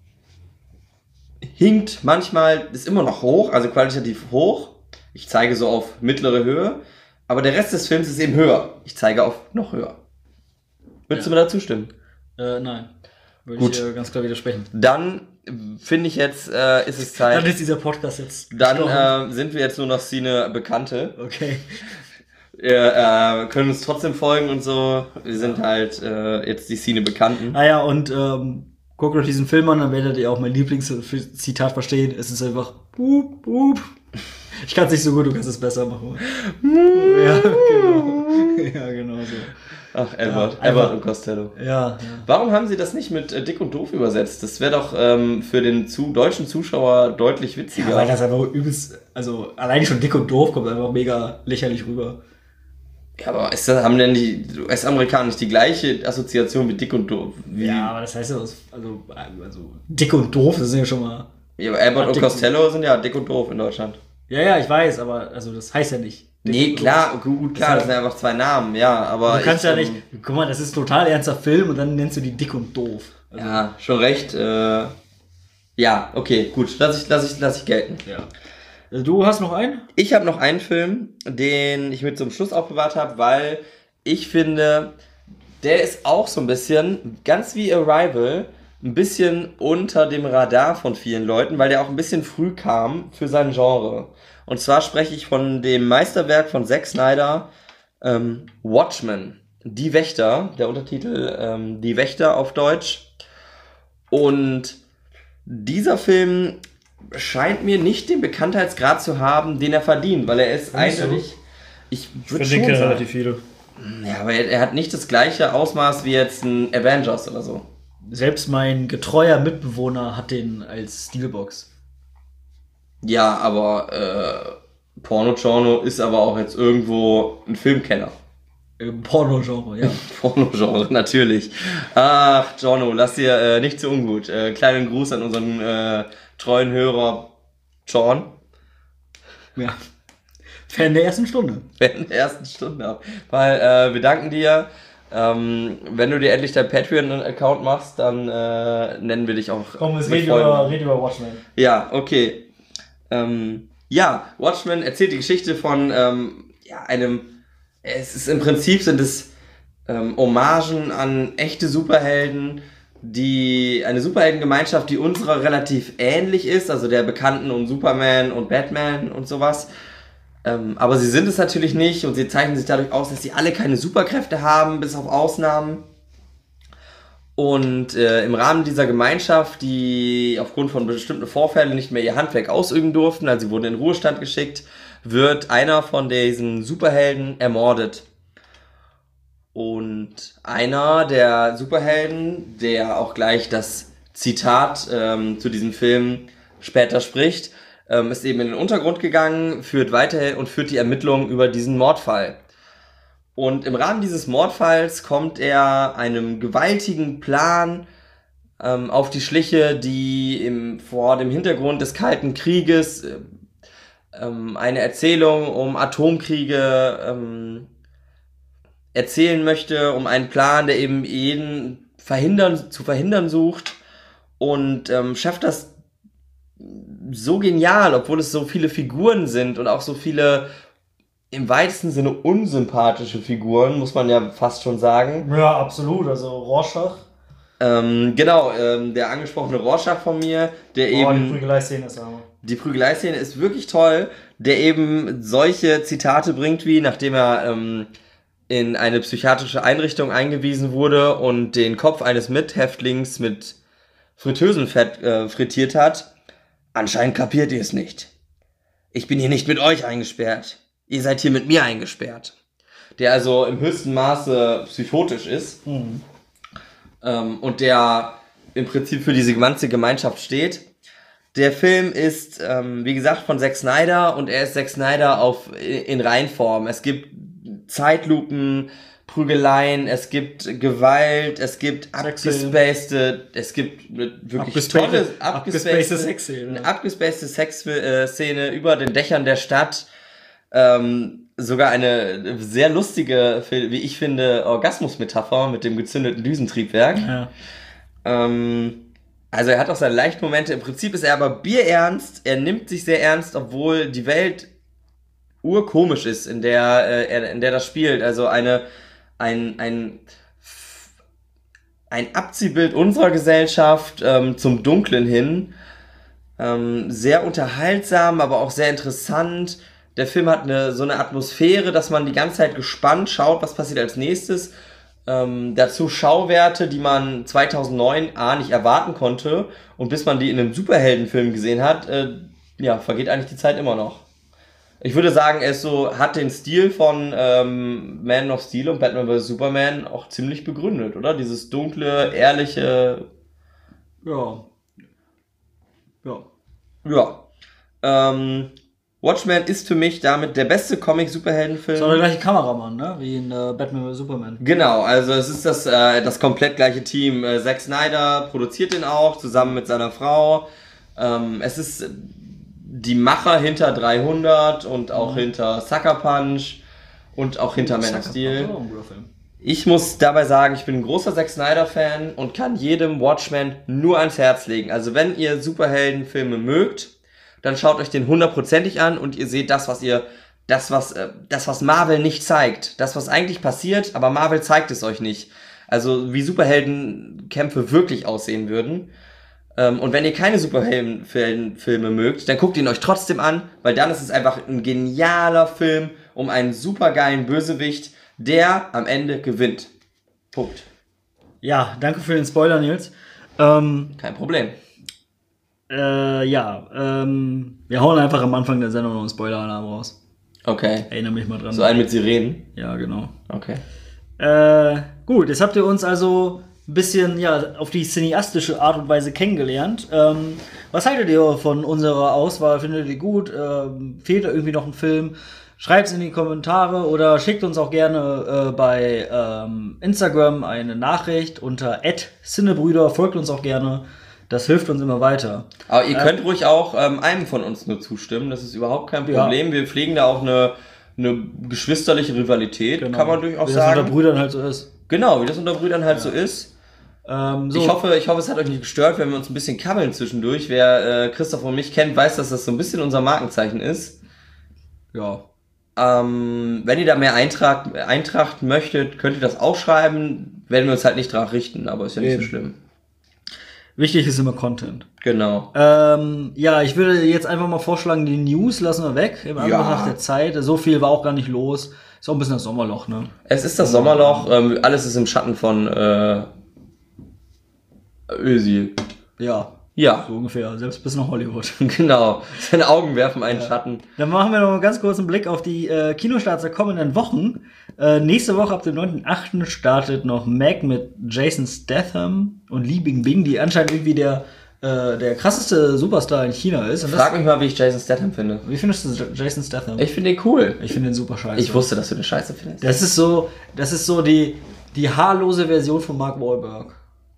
hinkt manchmal, ist immer noch hoch, also qualitativ hoch. Ich zeige so auf mittlere Höhe, aber der Rest des Films ist eben höher. Ich zeige auf noch höher. Würdest ja. du mir dazu stimmen? Äh, nein. Würde Gut. ich äh, ganz klar widersprechen. Dann finde ich jetzt, äh, ist es Zeit. Dann ist dieser Podcast jetzt. Dann äh, sind wir jetzt nur noch Szene Bekannte. Okay. Wir äh, können uns trotzdem folgen und so. Wir sind halt äh, jetzt die Szene Bekannten. Ah ja, und ähm, guckt euch diesen Film an, dann werdet ihr auch mein Lieblingszitat verstehen. Es ist einfach boop, boop. Ich kann es nicht so gut, du kannst es besser machen. Ja, genau. Ja, genau so. Ach, Edward. Ja, Edward und Costello. Ja, ja. Warum haben sie das nicht mit äh, Dick und Doof übersetzt? Das wäre doch ähm, für den zu deutschen Zuschauer deutlich witziger. Ja, weil das einfach übelst, also allein schon Dick und Doof kommt einfach mega lächerlich rüber. Ja, aber ist das, haben denn die U S-Amerikaner nicht die gleiche Assoziation wie dick und doof? Wie? Ja, aber das heißt ja, also, also dick und doof, das sind ja schon mal... Ja, aber Abbott und Costello sind ja dick und doof in Deutschland. Ja, ja, ich weiß, aber also das heißt ja nicht. Nee, klar, gut, klar, das sind einfach zwei Namen, ja, aber... Du kannst ich, ja nicht... Guck mal, das ist ein total ernster Film und dann nennst du die dick und doof. Also, ja, schon recht, äh... Ja, okay, gut, lass ich, lass ich, lass ich gelten. Ja. Du hast noch einen? Ich habe noch einen Film, den ich mit zum Schluss aufbewahrt habe, weil ich finde, der ist auch so ein bisschen, ganz wie Arrival, ein bisschen unter dem Radar von vielen Leuten, weil der auch ein bisschen früh kam für sein Genre. Und zwar spreche ich von dem Meisterwerk von Zack Snyder, ähm, Watchmen, Die Wächter, der Untertitel ähm, Die Wächter auf Deutsch. Und dieser Film scheint mir nicht den Bekanntheitsgrad zu haben, den er verdient, weil er ist eindeutig... Ich würde schon sagen, relativ viele. Ja, aber er, er hat nicht das gleiche Ausmaß wie jetzt ein Avengers oder so. Selbst mein getreuer Mitbewohner hat den als Steelbox. Ja, aber äh, Porno-Genre ist aber auch jetzt irgendwo ein Filmkenner. Im Porno-Genre, ja. Porno-Genre, natürlich. Ach, Jono, lass dir äh, nicht zu ungut. Äh, kleinen Gruß an unseren äh, treuen Hörer John. Ja. Fan der ersten Stunde. Fan der ersten Stunde. Weil äh, wir danken dir. Ähm, wenn du dir endlich dein Patreon-Account machst, dann äh, nennen wir dich auch. Komm, es reden über, red über Watchmen. Ja, okay. Ähm, ja, Watchmen erzählt die Geschichte von ähm, ja, einem. Es ist im Prinzip sind es ähm, Hommagen an echte Superhelden, die eine Superheldengemeinschaft, die unserer relativ ähnlich ist, also der Bekannten um Superman und Batman und sowas. Ähm, aber sie sind es natürlich nicht und sie zeichnen sich dadurch aus, dass sie alle keine Superkräfte haben, bis auf Ausnahmen. Und äh, im Rahmen dieser Gemeinschaft, die aufgrund von bestimmten Vorfällen nicht mehr ihr Handwerk ausüben durften, also sie wurden in Ruhestand geschickt, wird einer von diesen Superhelden ermordet. Und einer der Superhelden, der auch gleich das Zitat ähm, zu diesem Film später spricht, ähm, ist eben in den Untergrund gegangen, führt weiter und führt die Ermittlungen über diesen Mordfall. Und im Rahmen dieses Mordfalls kommt er einem gewaltigen Plan ähm, auf die Schliche, die im, vor dem Hintergrund des Kalten Krieges äh, ähm, eine Erzählung um Atomkriege ähm, erzählen möchte, um einen Plan, der eben jeden verhindern, zu verhindern sucht und ähm, schafft das so genial, obwohl es so viele Figuren sind und auch so viele im weitesten Sinne unsympathische Figuren, muss man ja fast schon sagen. Ja, absolut. Also Rorschach. Ähm, genau, ähm, der angesprochene Rorschach von mir, der oh, eben... die Prügelei-Szene ist aber. Die Prügelei-Szene ist wirklich toll, der eben solche Zitate bringt wie, nachdem er ähm, in eine psychiatrische Einrichtung eingewiesen wurde und den Kopf eines Mithäftlings mit Fritteusenfett äh, frittiert hat. Anscheinend kapiert ihr es nicht. Ich bin hier nicht mit euch eingesperrt. Ihr seid hier mit mir eingesperrt. Der also im höchsten Maße psychotisch ist. Mhm. Ähm, und der im Prinzip für diese ganze Gemeinschaft steht. Der Film ist, ähm, wie gesagt, von Zack Snyder und er ist Zack Snyder auf, in Reinform. Es gibt Zeitlupen, Prügeleien, es gibt Gewalt, es gibt abgespacede, es gibt wirklich tolle, abgespacede Sexszene, eine abgespacede Sexszene über den Dächern der Stadt. Ähm, sogar eine sehr lustige, wie ich finde, Orgasmus-Metapher mit dem gezündeten Düsentriebwerk. Ja. Ähm, also er hat auch seine leichten Momente. Im Prinzip ist er aber bierernst. Er nimmt sich sehr ernst, obwohl die Welt urkomisch ist, in der äh, er, in der das spielt. Also eine ein ein ein Abziehbild unserer Gesellschaft ähm, zum Dunklen hin. Ähm, sehr unterhaltsam, aber auch sehr interessant. Der Film hat eine so eine Atmosphäre, dass man die ganze Zeit gespannt schaut, was passiert als nächstes. Ähm, dazu Schauwerte, die man zweitausendneun A nicht erwarten konnte und bis man die in einem Superheldenfilm gesehen hat, äh, ja, vergeht eigentlich die Zeit immer noch. Ich würde sagen, er ist so, hat den Stil von ähm, Man of Steel und Batman versus. Superman auch ziemlich begründet, oder? Dieses dunkle, ehrliche... Ja. Ja. Ja. Ähm, Watchmen ist für mich damit der beste Comic-Superheldenfilm. Ist auch der gleiche Kameramann, ne? Wie in äh, Batman oder Superman. Genau, also es ist das, äh, das komplett gleiche Team. Äh, Zack Snyder produziert den auch, zusammen mit seiner Frau. Ähm, es ist die Macher hinter dreihundert und auch mhm. hinter Sucker Punch und auch hinter Man of Steel. Ich muss dabei sagen, ich bin ein großer Zack Snyder-Fan und kann jedem Watchmen nur ans Herz legen. Also wenn ihr Superheldenfilme mögt, dann schaut euch den hundertprozentig an und ihr seht das, was ihr, das was, äh, das was Marvel nicht zeigt, das was eigentlich passiert, aber Marvel zeigt es euch nicht. Also wie Superheldenkämpfe wirklich aussehen würden. Ähm, und wenn ihr keine Superheldenfilme mögt, dann guckt ihn euch trotzdem an, weil dann ist es einfach ein genialer Film um einen supergeilen Bösewicht, der am Ende gewinnt. Punkt. Ja, danke für den Spoiler, Nils. Ähm, Kein Problem. Äh, ja, ähm, wir hauen einfach am Anfang der Sendung noch einen Spoiler-Alarm raus. Okay. Erinnere mich mal dran. So einen mit Sirenen? Ja, genau. Okay. Äh, gut, jetzt habt ihr uns also ein bisschen, ja, auf die cineastische Art und Weise kennengelernt. Ähm, was haltet ihr von unserer Auswahl? Findet ihr die gut? Ähm, fehlt da irgendwie noch ein Film? Schreibt es in die Kommentare oder schickt uns auch gerne äh, bei ähm, Instagram eine Nachricht unter at cinebrüder. Folgt uns auch gerne. Das hilft uns immer weiter. Aber ihr könnt ähm, ruhig auch ähm, einem von uns nur zustimmen. Das ist überhaupt kein Problem. Ja. Wir pflegen da auch eine, eine geschwisterliche Rivalität, genau. Kann man durchaus wie sagen. Wie das unter Brüdern halt so ist. Genau, wie das unter Brüdern halt ja. so ist. Ähm, so. Ich hoffe, ich hoffe, es hat euch nicht gestört, wenn wir uns ein bisschen kabbeln zwischendurch. Wer äh, Christoph und mich kennt, weiß, dass das so ein bisschen unser Markenzeichen ist. Ja. Ähm, wenn ihr da mehr Eintracht, Eintracht möchtet, könnt ihr das auch schreiben. Werden wir uns halt nicht drauf richten, aber ist ja nicht Eben. so schlimm. Wichtig ist immer Content. Genau. Ähm, ja, ich würde jetzt einfach mal vorschlagen, die News lassen wir weg, im Anbetracht der Zeit. So viel war auch gar nicht los. Ist auch ein bisschen das Sommerloch, ne? Es ist das Sommerloch. Ähm, alles ist im Schatten von äh, Özil. Ja. Ja. So ungefähr. Selbst bis nach Hollywood. Genau. Seine Augen werfen einen ja. Schatten. Dann machen wir noch mal ganz kurz einen Blick auf die äh, Kinostarts der kommenden Wochen. Äh, nächste Woche ab dem neunten achten startet noch Meg mit Jason Statham und Li Bingbing, die anscheinend irgendwie der äh, der krasseste Superstar in China ist. Und Frag mich mal, wie ich Jason Statham finde. Wie findest du Jason Statham? Ich finde ihn cool. Ich finde ihn super scheiße. Ich wusste, dass du den scheiße findest. Das ist so, das ist so die, die haarlose Version von Mark Wahlberg.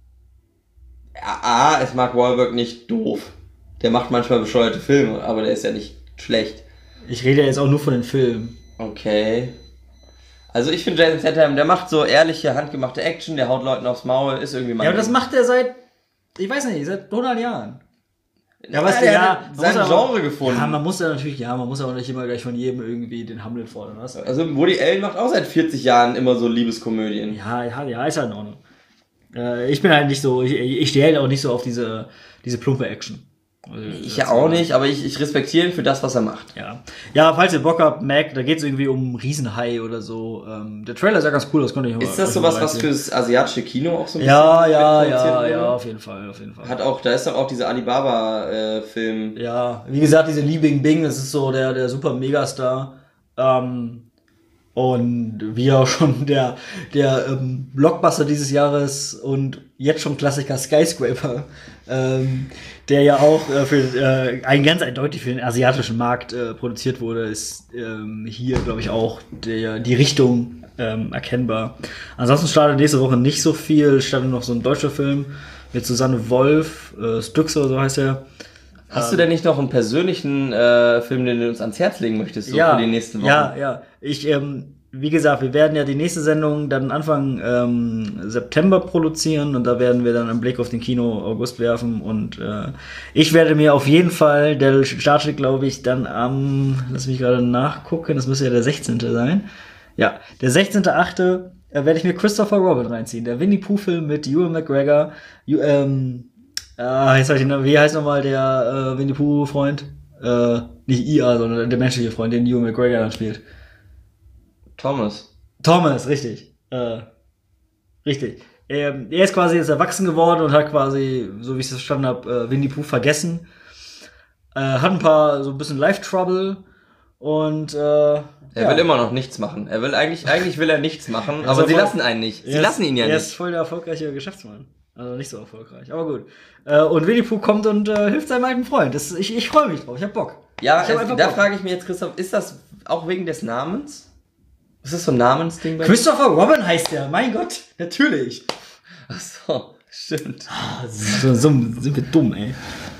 A, ist Mark Wahlberg nicht doof. Der macht manchmal bescheuerte Filme, aber der ist ja nicht schlecht. Ich rede ja jetzt auch nur von den Filmen. Okay. Also ich finde Jason Statham, der macht so ehrliche, handgemachte Action, der haut Leuten aufs Maul, ist irgendwie mal. Ja, aber das macht er seit, ich weiß nicht, seit hundert Jahren. Ja, ja, was der ja, hat sein Genre aber, gefunden. Ja, man muss ja natürlich, ja, man muss aber nicht immer gleich von jedem irgendwie den Hamlet fordern, was? Also Woody Allen macht auch seit vierzig Jahren immer so Liebeskomödien. Ja, ja, ja, ist halt in Ordnung. Äh, ich bin halt nicht so, ich, ich stehe halt auch nicht so auf diese, diese plumpe Action. Also, ich ja auch nicht, aber ich, ich respektiere ihn für das, was er macht. Ja, ja, falls ihr Bock habt, Mac, da geht es irgendwie um Riesenhai oder so. Ähm, der Trailer ist ja ganz cool, das konnte ich mal. Ist das sowas, was fürs asiatische Kino auch so ein ja, bisschen Ja, ja, ja, ja, auf jeden Fall, auf jeden Fall. Hat auch, da ist doch auch dieser Alibaba-Film. Äh, ja, wie gesagt, diese Li Bingbing, das ist so der, der super Megastar. Ähm, und wie auch schon der, der ähm, Blockbuster dieses Jahres und jetzt schon Klassiker Skyscraper, ähm, der ja auch äh, für äh, ein ganz eindeutig für den asiatischen Markt äh, produziert wurde, ist ähm, hier, glaube ich, auch der, die Richtung ähm, erkennbar. Ansonsten startet nächste Woche nicht so viel, startet noch so ein deutscher Film mit Susanne Wolf, äh, Stücks oder so heißt er. Hast du denn nicht noch einen persönlichen äh, Film, den du uns ans Herz legen möchtest, so ja, für die nächsten Wochen? Ja, ja. Ich, ähm, wie gesagt, wir werden ja die nächste Sendung dann Anfang ähm, September produzieren und da werden wir dann einen Blick auf den Kino August werfen und äh, ich werde mir auf jeden Fall, der startet, glaube ich, dann am, lass mich gerade nachgucken, das müsste ja der sechzehnte sein. Ja, der sechzehnte achte äh, werde ich mir Christopher Robin reinziehen, der Winnie-Pooh-Film mit Ewan McGregor, you, ähm, Ah, jetzt hab ich den, wie heißt nochmal der äh, Winnie-Pooh-Freund? Äh, nicht I A, sondern der menschliche Freund, den Ewan McGregor dann spielt. Thomas. Thomas, richtig. Äh, richtig. Ähm, er ist quasi jetzt erwachsen geworden und hat quasi, so wie ich es verstanden habe, äh, Winnie-Pooh vergessen. Äh, hat ein paar, so ein bisschen Life-Trouble und äh, er ja. will immer noch nichts machen. Er will eigentlich, eigentlich will er nichts machen, aber sie voll, lassen einen nicht. Sie lassen ihn ja er nicht. Er ist voll der erfolgreiche Geschäftsmann. Also nicht so erfolgreich, aber gut. Äh, und Winnie Pooh kommt und äh, hilft seinem alten Freund. Das, ich ich freue mich drauf, ich hab Bock. Ja, es, da frage ich mich jetzt, Christoph, ist das auch wegen des Namens? Ist das so ein Namensding bei Christopher Robin heißt der, mein Gott, natürlich. Ach so, stimmt. Ah, so, so sind wir dumm, ey.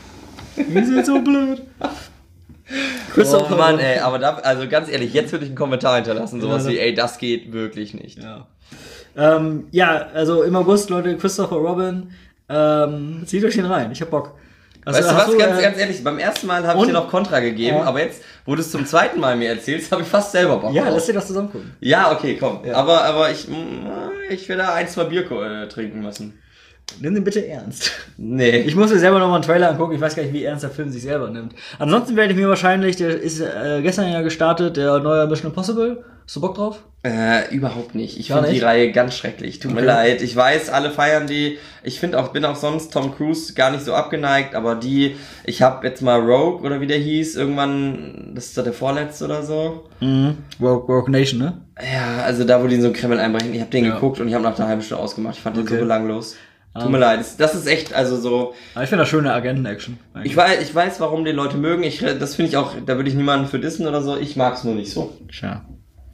Wir sind so blöd. Christopher oh Mann, ey, aber da, also ganz ehrlich, jetzt würde ich einen Kommentar hinterlassen, sowas ja, wie, ey, das geht wirklich nicht. Ja, ähm, ja, also im August, Leute, Christopher Robin, ähm, zieht euch den rein, ich hab Bock. Also, weißt du was, du, ganz, äh, ganz ehrlich, beim ersten Mal habe ich dir noch Kontra gegeben, ja. aber jetzt, wo du es zum zweiten Mal mir erzählst, habe ich fast selber Bock. Ja, lass dir das zusammen gucken. Ja, okay, komm. Ja. Aber, aber ich, ich will da ein, zwei Bier äh, trinken müssen. Nimm den bitte ernst. Nee. Ich muss mir selber nochmal einen Trailer angucken, ich weiß gar nicht, wie ernst der Film sich selber nimmt. Ansonsten werde ich mir wahrscheinlich, der ist äh, gestern ja gestartet, der neue Mission Impossible. Hast du Bock drauf? Äh, überhaupt nicht. Ich finde die Reihe ganz schrecklich. Tut okay. mir leid. Ich weiß, alle feiern die. Ich finde auch, bin auch sonst Tom Cruise gar nicht so abgeneigt, aber die, ich habe jetzt mal Rogue oder wie der hieß, irgendwann, das ist doch der vorletzte oder so. Mhm. Rogue, Rogue Nation, ne? Ja, also da, wo die in so einen Kreml einbrechen. Ich habe den ja. geguckt und ich habe nach einer halben Stunde ausgemacht. Ich fand okay. den so belanglos. Tut mir leid, das ist echt, also so... Ich finde das schöne Agenten-Action. Ich weiß, ich weiß, warum die Leute mögen, ich, das finde ich auch, da würde ich niemanden für dissen oder so, ich mag es nur nicht so. Tja.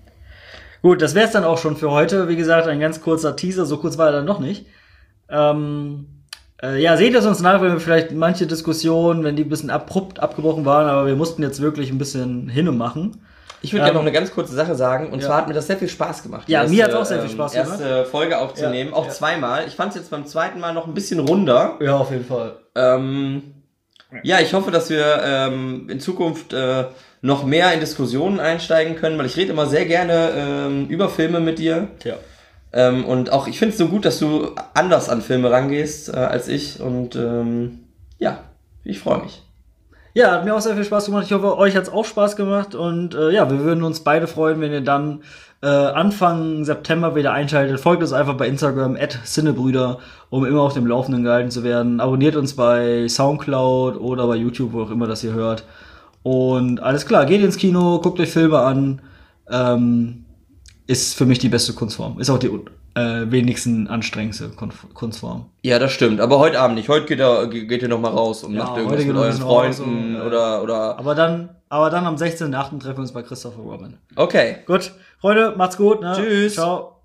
Gut, das wäre es dann auch schon für heute. Wie gesagt, ein ganz kurzer Teaser, so kurz war er dann noch nicht. Ähm, äh, ja, seht es uns nach, wenn wir vielleicht manche Diskussionen, wenn die ein bisschen abrupt abgebrochen waren, aber wir mussten jetzt wirklich ein bisschen hin und machen. Ich würde ähm, gerne noch eine ganz kurze Sache sagen, und ja. zwar hat mir das sehr viel Spaß gemacht. Ja, erste, mir hat es auch sehr viel Spaß ähm, gemacht. Erste Folge aufzunehmen, ja, auch ja. zweimal. Ich fand es jetzt beim zweiten Mal noch ein bisschen runder. Ja, auf jeden Fall. Ähm, ja, ich hoffe, dass wir ähm, in Zukunft äh, noch mehr in Diskussionen einsteigen können, weil ich rede immer sehr gerne ähm, über Filme mit dir. Ja. Ähm, und auch, ich finde es so gut, dass du anders an Filme rangehst äh, als ich. Und ähm, ja, ich freue mich. Ja, hat mir auch sehr viel Spaß gemacht. Ich hoffe, euch hat's auch Spaß gemacht. Und äh, ja, wir würden uns beide freuen, wenn ihr dann äh, Anfang September wieder einschaltet. Folgt uns einfach bei Instagram at Cinebrüder, um immer auf dem Laufenden gehalten zu werden. Abonniert uns bei Soundcloud oder bei YouTube, wo auch immer das ihr hört. Und alles klar, geht ins Kino, guckt euch Filme an. Ähm, ist für mich die beste Kunstform. Ist auch die äh, wenigsten anstrengendste Kunstform. Ja, das stimmt. Aber heute Abend nicht. Heute geht ihr, geht ihr noch mal raus und ja, macht irgendwas mit euren Freunden raus, oder, oder... Aber dann, aber dann am sechzehnten achten treffen wir uns bei Christopher Robin. Okay. Gut. Freunde, macht's gut. Ne? Tschüss. Ciao.